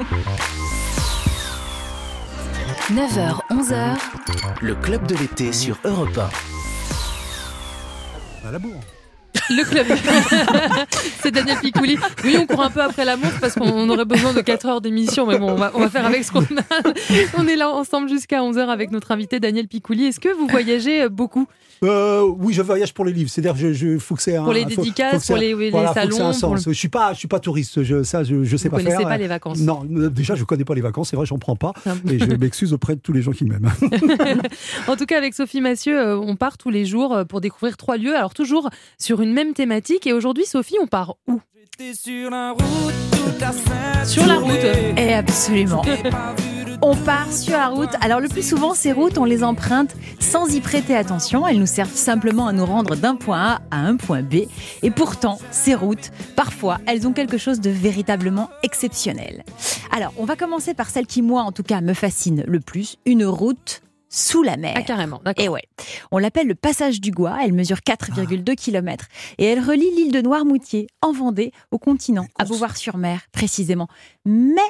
1. 9h, 11h. Le club de l'été sur Europe 1. À la bourre. Le club. C'est Daniel Picouli. Oui, on court un peu après la montre parce qu'on aurait besoin de 4 heures d'émission, mais bon, on va faire avec ce qu'on a. On est là ensemble jusqu'à 11h avec notre invité Daniel Picouli. Est-ce que vous voyagez beaucoup ? Oui, je voyage pour les livres. C'est-à-dire, faut que c'est pour les dédicaces, pour les salons. Faut que c'est un sens. Je suis pas touriste. Je sais pas faire. Vous connaissez pas les vacances. Non, déjà, je connais pas les vacances. C'est vrai, j'en prends pas. Et je m'excuse auprès de tous les gens qui m'aiment. En tout cas, avec Sophie Massieu, on part tous les jours pour découvrir 3 lieux. Alors toujours sur une même thématique. Et aujourd'hui, Sophie, on part où ? Sur la route. Et absolument. On part sur la route. Alors le plus souvent, ces routes, on les emprunte sans y prêter attention. Elles nous servent simplement à nous rendre d'un point A à un point B. Et pourtant, ces routes, parfois, elles ont quelque chose de véritablement exceptionnel. Alors, on va commencer par celle qui, moi, en tout cas, me fascine le plus. Une route sous la mer. Ah, carrément, d'accord. Et ouais. On l'appelle le passage du Gois. Elle mesure 4,2 km. Et elle relie l'île de Noirmoutier, en Vendée, au continent, à Beauvoir-sur-Mer, précisément. Mais,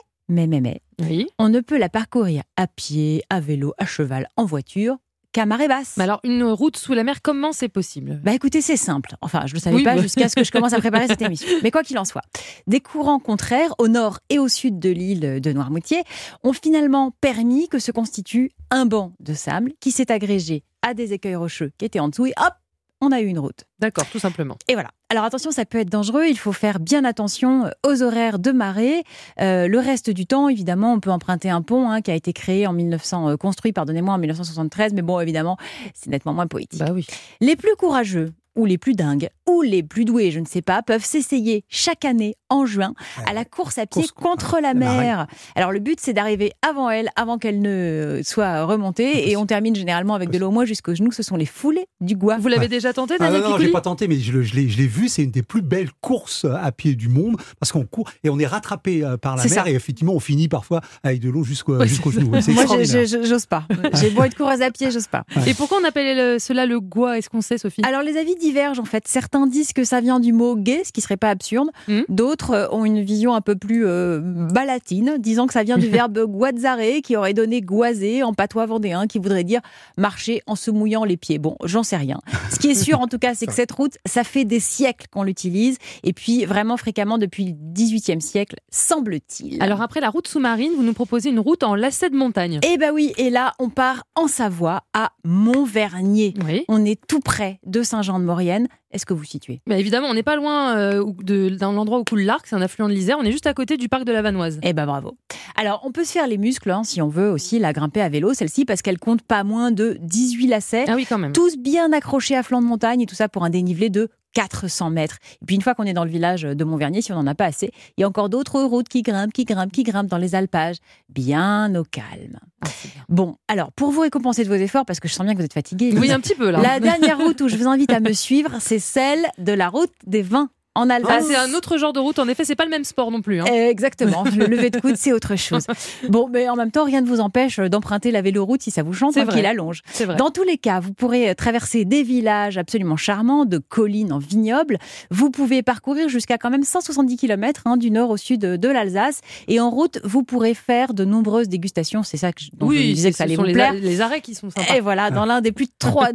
oui. On ne peut la parcourir à pied, à vélo, à cheval, en voiture, qu'à marée basse. Mais alors, une route sous la mer, comment c'est possible ? Bah écoutez, c'est simple. Enfin, je ne le savais pas jusqu'à ce que je commence à préparer cette émission. Mais quoi qu'il en soit, des courants contraires au nord et au sud de l'île de Noirmoutier ont finalement permis que se constitue un banc de sable qui s'est agrégé à des écueils rocheux qui étaient en dessous et hop, on a eu une route. D'accord, tout simplement. Et voilà. Alors attention, ça peut être dangereux, il faut faire bien attention aux horaires de marée. Le reste du temps, évidemment, on peut emprunter un pont qui a été créé en 1900, construit, pardonnez-moi, en 1973, mais bon, évidemment, c'est nettement moins poétique. Bah oui. Les plus courageux, ou les plus dingues, ou les plus doués, je ne sais pas, peuvent s'essayer chaque année en juin à la course à pied contre la mer. Alors le but, c'est d'arriver avant elle, avant qu'elle ne soit remontée, et on termine généralement avec de l'eau au moins jusqu'aux genoux. Ce sont les foulées du Gois. Vous l'avez déjà tenté, Daniel Picouli ? Non, j'ai pas tenté, mais je l'ai vu. C'est une des plus belles courses à pied du monde parce qu'on court et on est rattrapé par la mer et effectivement on finit parfois avec de l'eau jusqu'aux genoux. C'est moi, j'ose pas. J'ai beau être coureuse à pied, j'ose pas. Et pourquoi on appelle cela le Gois ? Est-ce qu'on sait, Sophie ? Alors les avis divergent en fait. Certains disent que ça vient du mot gai, ce qui serait pas absurde. D'autres ont une vision un peu plus balatine, disant que ça vient du verbe guazzare, qui aurait donné goiser en patois vendéen, qui voudrait dire marcher en se mouillant les pieds. Bon, j'en sais rien. Ce qui est sûr en tout cas, c'est que cette route, ça fait des siècles qu'on l'utilise, et puis vraiment fréquemment depuis le XVIIIe siècle, semble-t-il. Alors après la route sous-marine, vous nous proposez une route en lacet de montagne. Eh ben oui, et là on part en Savoie, à Montvernier. Oui. On est tout près de Saint-Jean-de-Maurienne. Est-ce que vous situez ? Bah évidemment, on n'est pas loin d'un endroit où coule l'Arc, c'est un affluent de l'Isère, on est juste à côté du parc de la Vanoise. Eh ben bravo. Alors, on peut se faire les muscles, si on veut aussi la grimper à vélo, celle-ci, parce qu'elle compte pas moins de 18 lacets. Ah oui, quand même. Tous bien accrochés à flanc de montagne, et tout ça pour un dénivelé de 400 mètres. Et puis une fois qu'on est dans le village de Montvernier, si on n'en a pas assez, il y a encore d'autres routes qui grimpent dans les alpages, bien au calme. Bon, alors pour vous récompenser de vos efforts, parce que je sens bien que vous êtes fatigués. Oui, un petit peu là. La dernière route où je vous invite à me suivre, c'est celle de la route des vins. En Alsace. C'est un autre genre de route, en effet, c'est pas le même sport non plus. Exactement, le lever de coude, c'est autre chose. Bon, mais en même temps, rien ne vous empêche d'emprunter la véloroute si ça vous chante, qu'il allonge. Dans tous les cas, vous pourrez traverser des villages absolument charmants, de collines en vignobles. Vous pouvez parcourir jusqu'à quand même 170 km du nord au sud de l'Alsace. Et en route, vous pourrez faire de nombreuses dégustations. C'est ça dont je vous disais que ça allait vous plaire. Les arrêts qui sont sympas. Et voilà, dans l'un des plus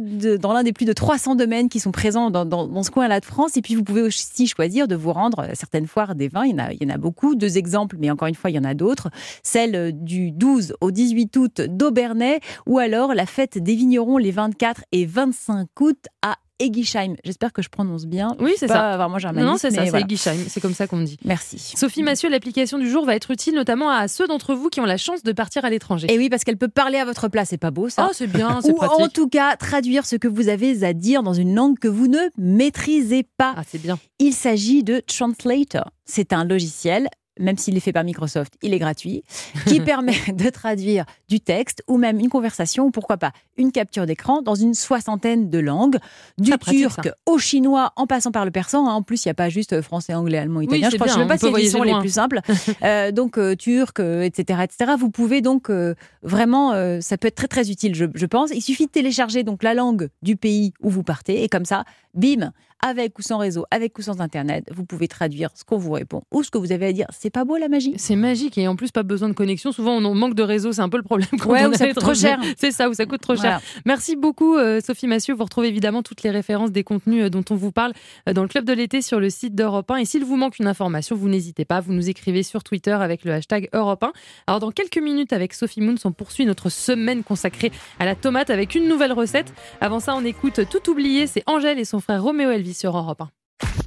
de 300 domaines qui sont présents dans ce coin-là de France. Et puis, vous pouvez aussi choisir de vous rendre à certaines foires des vins. Il y en a beaucoup. 2 exemples, mais encore une fois, il y en a d'autres. Celle du 12 au 18 août d'Aubernais, ou alors la fête des vignerons les 24 et 25 août à Egisheim. J'espère que je prononce bien. Oui, c'est ça. Vraiment germaniste. Non, c'est ça, voilà. c'est Egisheim. C'est comme ça qu'on dit. Merci. Sophie Massieu, l'application du jour va être utile notamment à ceux d'entre vous qui ont la chance de partir à l'étranger. Et oui, parce qu'elle peut parler à votre place. C'est pas beau, ça ? Oh, c'est bien, c'est Ou pratique. en tout cas, traduire ce que vous avez à dire dans une langue que vous ne maîtrisez pas. Ah, c'est bien. Il s'agit de Translator. C'est un logiciel même s'il est fait par Microsoft, il est gratuit, qui permet de traduire du texte ou même une conversation, ou pourquoi pas une capture d'écran dans une 60aine de langues, du turc au chinois en passant par le persan. En plus, il n'y a pas juste français, anglais, allemand, italien. Je ne sais même pas si les sont les plus simples. Donc, turc, etc., etc. Vous pouvez donc vraiment, ça peut être très très utile, je pense. Il suffit de télécharger donc la langue du pays où vous partez et comme ça, bim, avec ou sans réseau, avec ou sans internet, vous pouvez traduire ce qu'on vous répond ou ce que vous avez à dire. C'est pas beau la magie ? C'est magique et en plus pas besoin de connexion. Souvent on manque de réseau, c'est un peu le problème quand on ça coûte trop cher. C'est ça, où ça coûte trop cher. Merci beaucoup Sophie Massieu. Vous retrouvez évidemment toutes les références des contenus dont on vous parle dans le Club de l'été sur le site d'Europe 1. Et s'il vous manque une information, vous n'hésitez pas, vous nous écrivez sur Twitter avec le hashtag Europe 1. Alors dans quelques minutes avec Sophie Moons, on poursuit notre semaine consacrée à la tomate avec une nouvelle recette. Avant ça, on écoute Tout oublié, c'est Angèle et son frère Roméo Elvis sur Europe 1.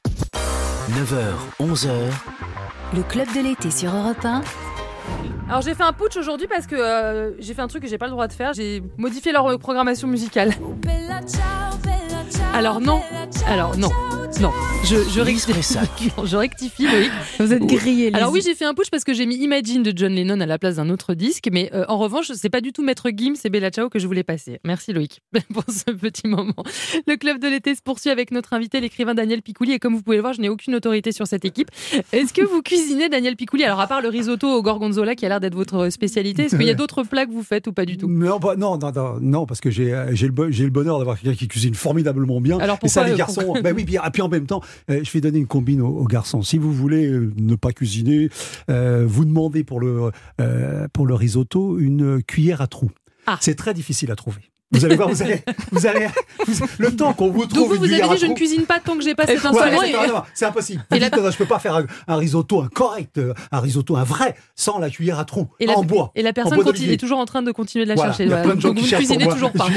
9h, 11h. Le Club de l'été sur Europe 1. Alors j'ai fait un putsch aujourd'hui parce que j'ai fait un truc que j'ai pas le droit de faire. J'ai modifié leur programmation musicale. Alors non. Je rectifie, Loïc. Vous êtes grillé. Alors oui, j'ai fait un push parce que j'ai mis Imagine de John Lennon à la place d'un autre disque, mais en revanche, c'est pas du tout Maître Gims et Bella Ciao que je voulais passer. Merci Loïc pour ce petit moment. Le Club de l'été se poursuit avec notre invité, l'écrivain Daniel Picouli, et comme vous pouvez le voir, je n'ai aucune autorité sur cette équipe. Est-ce que vous cuisinez, Daniel Picouli ? Alors à part le risotto au gorgonzola qui a l'air d'être votre spécialité, est-ce qu'il y a d'autres plats que vous faites ou pas du tout ? Non, parce que j'ai le bonheur d'avoir quelqu'un qui cuisine formidablement bien. Alors pourquoi, et ça, les garçons. Oui, puis en même temps, je vais donner une combine aux garçons. Si vous voulez ne pas cuisiner, vous demandez pour le risotto une cuillère à trous. C'est très difficile à trouver. Vous allez voir, vous allez le temps qu'on vous trouve. Donc vous avez dit je ne cuisine pas tant que j'ai pas cet instrument. Non, c'est impossible. Je peux pas faire un risotto correct, un vrai, sans la cuillère à trous en bois. Et la personne est toujours en train de continuer de la chercher. Il y a plein de gens donc qui vous ne cuisinez toujours pas.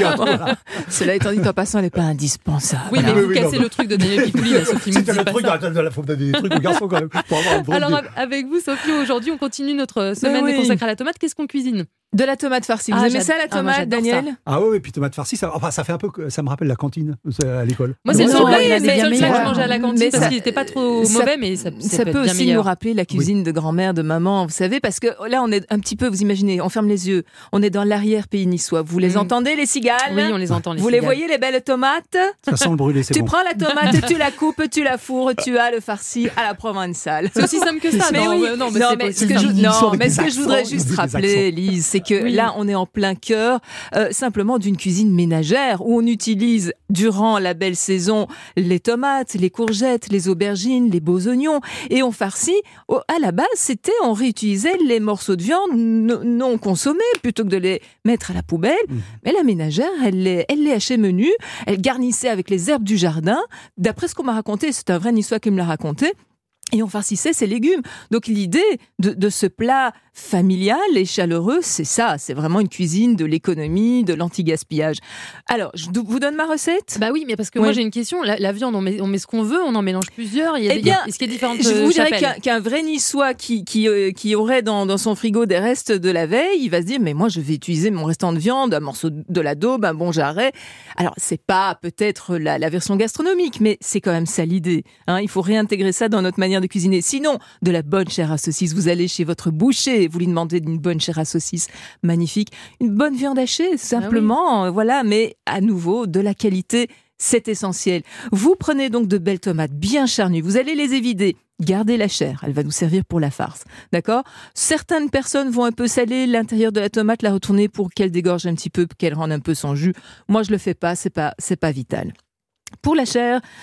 Cela étant dit, en passant, elle n'est pas indispensable. Oui, mais vous cassez le truc de Daniel Picouli, Sophie. C'était le truc, il faut donner des trucs aux garçons quand même. Alors avec vous, Sophie, aujourd'hui, on continue notre semaine consacrée à la tomate. Qu'est-ce qu'on cuisine ? De la tomate farcie. Vous aimez ça, la tomate, Daniel ? Ah oui, puis tomate farcie, ça fait un peu, ça me rappelle la cantine à l'école. Moi, c'est le seul plat que je mangeais à la cantine parce qu'il n'était pas trop mauvais, mais ça peut aussi nous rappeler la cuisine de grand-mère, de maman, vous savez, parce que là, on est un petit peu, vous imaginez, on ferme les yeux, on est dans l'arrière-pays niçois. Vous les entendez, les cigales ? Oui, on les entend, les cigales. Vous les voyez, les belles tomates ? Ça sent le brûlé, c'est bon. Tu prends la tomate, tu la coupes, tu la fourres, tu as le farci à la provençale. C'est aussi simple que ça. Mais ce que je voudrais juste rappeler, Lise, c'est que là, on est en plein cœur simplement d'une cuisine ménagère où on utilise durant la belle saison les tomates, les courgettes, les aubergines, les beaux oignons et on farcit. À la base, on réutilisait les morceaux de viande non consommés plutôt que de les mettre à la poubelle. Mais la ménagère, elle les hachait menus, elle garnissait avec les herbes du jardin. D'après ce qu'on m'a raconté, c'est un vrai Niçois qui me l'a raconté. Et on farcissait ses légumes. Donc l'idée de ce plat familial et chaleureux, c'est ça. C'est vraiment une cuisine de l'économie, de l'anti-gaspillage. Alors, je vous donne ma recette ? Bah oui, mais parce que moi j'ai une question. La viande, on met ce qu'on veut, on en mélange plusieurs. Est-ce qu'il y a différentes je vous dirais qu'un vrai Niçois qui aurait dans son frigo des restes de la veille, il va se dire, mais moi je vais utiliser mon restant de viande, un morceau de la daube, un bon jarret. Alors, c'est pas peut-être la version gastronomique, mais c'est quand même ça l'idée. Il faut réintégrer ça dans notre manière de cuisiner. Sinon, de la bonne chair à saucisse. Vous allez chez votre boucher, vous lui demandez une bonne chair à saucisse magnifique, une bonne viande hachée, simplement, voilà, mais à nouveau, de la qualité, c'est essentiel. Vous prenez donc de belles tomates bien charnues, vous allez les évider. Gardez la chair, elle va nous servir pour la farce, d'accord ? Certaines personnes vont un peu saler l'intérieur de la tomate, la retourner pour qu'elle dégorge un petit peu, qu'elle rende un peu son jus. Moi, je le fais pas, c'est pas vital. Pour la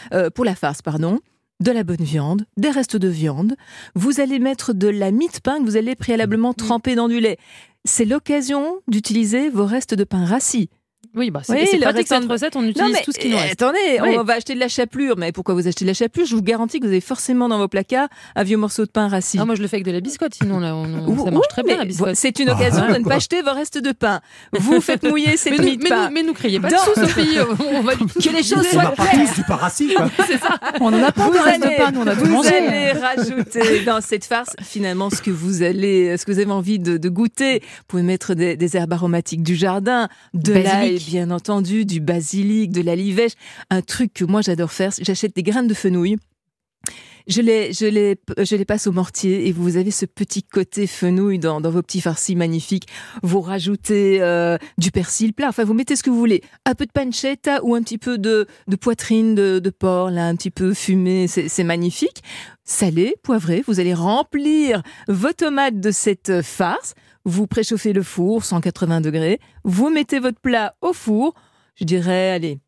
farce, de la bonne viande, des restes de viande. Vous allez mettre de la mie de pain que vous allez préalablement tremper dans du lait. C'est l'occasion d'utiliser vos restes de pain rassis. Oui, c'est pratique cette recette, on utilise tout ce qui nous reste. Attendez, on va acheter de la chapelure, mais pourquoi vous achetez de la chapelure ? Je vous garantis que vous avez forcément dans vos placards un vieux morceau de pain rassis. Moi je le fais avec de la biscotte, sinon ça marche très bien la biscotte. C'est une occasion de ne pas acheter vos restes de pain. Vous faites mouiller cette mie de pain. Mais nous criez pas dessus, Sophie. On va que les choses soient claires. On n'a pas tous du pain rassis, quoi. C'est ça. On n'en a pas de reste de pain, nous on a tout mangé. Vous allez rajouter dans cette farce finalement ce que vous avez envie de goûter. Vous pouvez mettre des herbes aromatiques du jardin, de l'ail bien entendu, du basilic, de la livèche. Un truc que moi j'adore faire, j'achète des graines de fenouil. Je les passe au mortier et vous avez ce petit côté fenouil dans vos petits farcis magnifiques. Vous rajoutez du persil plat, enfin vous mettez ce que vous voulez. Un peu de pancetta ou un petit peu de poitrine de porc, là, un petit peu fumé, c'est magnifique. Salé, poivré, vous allez remplir vos tomates de cette farce. Vous préchauffez le four, 180 degrés. Vous mettez votre plat au four, je dirais, allez,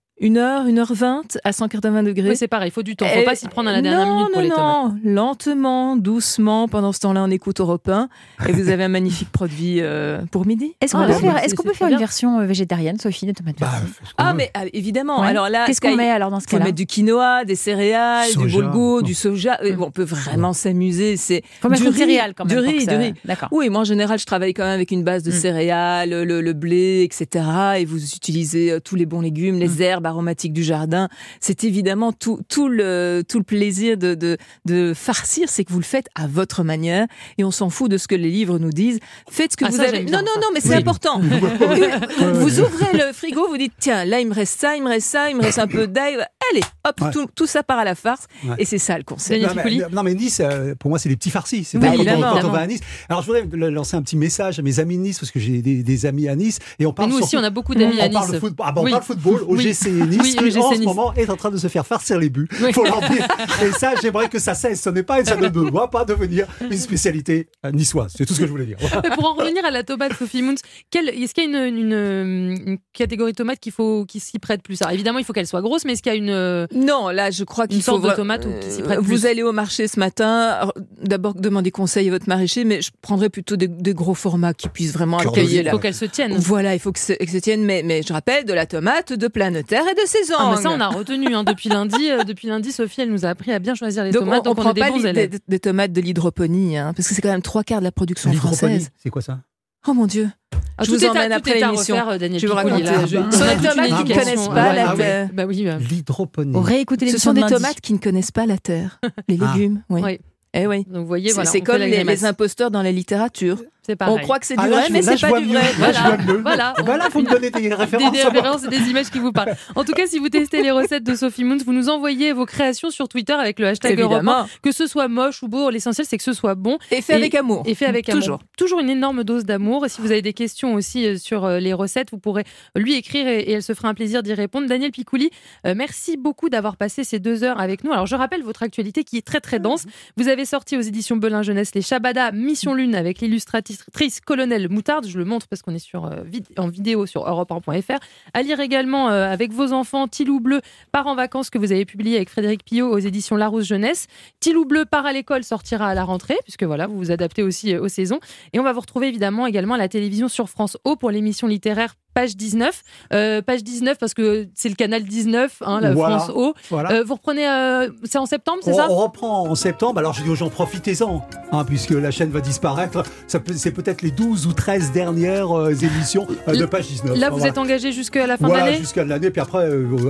1h20 à 180 degrés. Oui, c'est pareil, il faut du temps. Il ne faut pas s'y prendre à la dernière minute pour les tomates. Non, lentement, doucement. Pendant ce temps-là, on écoute Europe 1 et vous avez un magnifique produit pour midi. Est-ce qu'on peut faire une version végétarienne, Sophie, de tomates farcies? Mais évidemment. Ouais. Alors là, qu'est-ce qu'on met alors dans ce cas-là? Il faut mettre du quinoa, des céréales, du boulgour, du soja. On peut vraiment s'amuser. C'est faut mettre du céréales quand même. Du riz. D'accord. Oui, moi en général, je travaille quand même avec une base de céréales, le blé, etc. Et vous utilisez tous les bons légumes, les herbes aromatiques du jardin. C'est évidemment tout le plaisir de farcir, c'est que vous le faites à votre manière et on s'en fout de ce que les livres nous disent. Faites ce que vous avez. Non, mais c'est important. Vous ouvrez le frigo, vous dites tiens, là il me reste ça, il me reste un peu d'ail. Allez, hop, tout ça part à la farce et c'est ça le conseil. Non mais Nice, pour moi c'est les petits farcis. C'est quand on va à Nice. Alors je voudrais lancer un petit message à mes amis de Nice parce que j'ai des amis à Nice et on parle. Nous aussi on a beaucoup d'amis à Nice. On parle football au GC Nice. En ce moment est en train de se faire farcir les buts. Faut leur dire. Et ça, j'aimerais que ça cesse. Ce n'est pas et ça ne doit pas devenir une spécialité niçoise. C'est tout ce que je voulais dire. Mais pour en revenir à la tomate, Sophie Moons, est-ce qu'il y a une catégorie de tomates qui s'y prête plus? Alors, évidemment, il faut qu'elle soit grosse, mais est-ce qu'il y a une non, là, je crois qu'il faut une sorte de tomate qui s'y prête plus. Vous allez au marché ce matin. D'abord, demandez conseil à votre maraîcher, mais je prendrais plutôt des gros formats qui puissent vraiment accueillir. Il faut qu'elle se tienne. Voilà, il faut qu'elle se tienne. Mais je rappelle, de la tomate de pleine terre et de saison. Mais ça, on a retenu depuis lundi. Sophie, elle nous a appris à bien choisir les tomates. Donc on prend pas des tomates de l'hydroponie, parce que c'est quand même 3/4 de la production française. C'est quoi ça? Oh mon Dieu. Je vous emmène après l'émission. Je vais vous raconter. Sur les tomates qui ne connaissent pas la terre. L'hydroponie. Ce sont des tomates qui ne connaissent pas la terre. Les légumes, oui. Eh oui. Donc, vous voyez, voilà, c'est comme les imposteurs dans la littérature. C'est pareil. On croit que c'est du vrai, mais c'est pas du vrai. Voilà, vous me donnez des références. Des références et des images qui vous parlent. En tout cas, si vous testez les recettes de Sophie Moons, vous nous envoyez vos créations sur Twitter avec le hashtag Europe 1. Que ce soit moche ou beau, l'essentiel c'est que ce soit bon. Et fait avec amour. Et fait avec amour. Toujours une énorme dose d'amour. Et si vous avez des questions aussi sur les recettes, vous pourrez lui écrire et elle se fera un plaisir d'y répondre. Daniel Picouli, merci beaucoup d'avoir passé ces 2 heures avec nous. Alors je rappelle votre actualité qui est très très dense. Vous avez sorti aux éditions Belin Jeunesse les Shabada Mission Lune avec l'illustratrice Colonel Moutarde, je le montre parce qu'on est en vidéo sur europe1.fr. À lire également avec vos enfants Tilou Bleu part en vacances que vous avez publié avec Frédéric Pillot aux éditions Larousse Jeunesse. Tilou Bleu part à l'école sortira à la rentrée puisque voilà, vous vous adaptez aussi aux saisons. Et on va vous retrouver évidemment également à la télévision sur France O pour l'émission littéraire Page 19. Page 19 parce que c'est le canal 19, la France O. Voilà. Vous reprenez, c'est en septembre, c'est ça? On reprend en septembre. Alors je dis aux gens, profitez-en, puisque la chaîne va disparaître. C'est peut-être les 12 ou 13 dernières émissions de Page 19. Là, vous êtes engagé jusqu'à la fin de l'année? Jusqu'à l'année, puis après.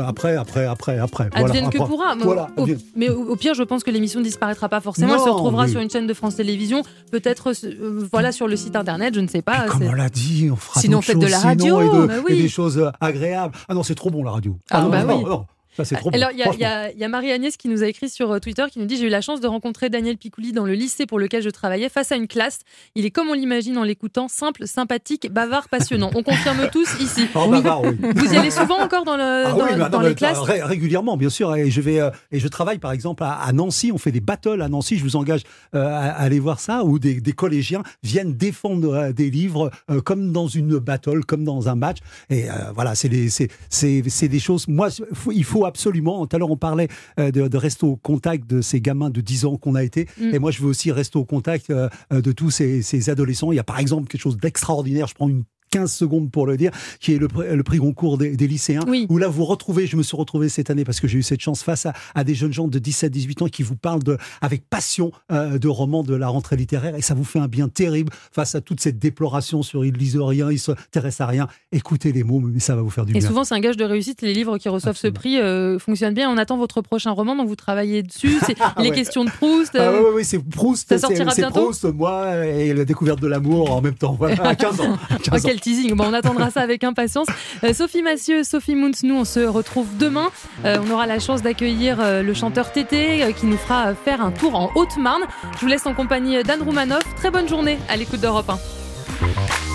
Advienne que pourra. Voilà, mais au pire, je pense que l'émission ne disparaîtra pas forcément. Elle se retrouvera sur une chaîne de France Télévisions, peut-être sur le site internet, je ne sais pas. Comme on l'a dit, on fera sinon faites de la radio. Et des choses agréables. Ah non, c'est trop bon la radio. Non. Ça, c'est trop bon. Alors, il y a Marie-Agnès qui nous a écrit sur Twitter qui nous dit: j'ai eu la chance de rencontrer Daniel Picouli dans le lycée pour lequel je travaillais face à une classe. Il est comme on l'imagine en l'écoutant, simple, sympathique, bavard, passionnant. On confirme tous ici. Bavard, oui. Vous y allez souvent encore dans les classes? Régulièrement, bien sûr. Et je travaille par exemple à Nancy. On fait des battles à Nancy. Je vous engage à aller voir ça, où des collégiens viennent défendre des livres comme dans une battle, comme dans un match. Et voilà, c'est des choses. Moi, il faut absolument. Tout à l'heure, on parlait de rester au contact de ces gamins de 10 ans qu'on a été. Et moi, je veux aussi rester au contact de tous ces adolescents. Il y a par exemple quelque chose d'extraordinaire. Je prends 15 secondes pour le dire, qui est le prix Goncourt des lycéens, où là vous retrouvez, je me suis retrouvé cette année parce que j'ai eu cette chance face à des jeunes gens de 17-18 ans qui vous parlent avec passion de romans de la rentrée littéraire, et ça vous fait un bien terrible face à toute cette déploration sur ils lisent rien, ils s'intéressent à rien. Écoutez les mots, mais ça va vous faire du bien. Et souvent c'est un gage de réussite, les livres qui reçoivent ce prix fonctionnent bien. On attend votre prochain roman, donc vous travaillez dessus, c'est les questions de Proust. Oui, c'est Proust, ça sortira bientôt. Proust, moi et la découverte de l'amour en même temps, voilà, à 15 ans. Quel teasing. Bon, on attendra ça avec impatience. Sophie Massieu, Sophie Muntz, nous on se retrouve demain. On aura la chance d'accueillir le chanteur Tété qui nous fera faire un tour en Haute-Marne. Je vous laisse en compagnie d'Anne Roumanoff. Très bonne journée à l'écoute d'Europe 1.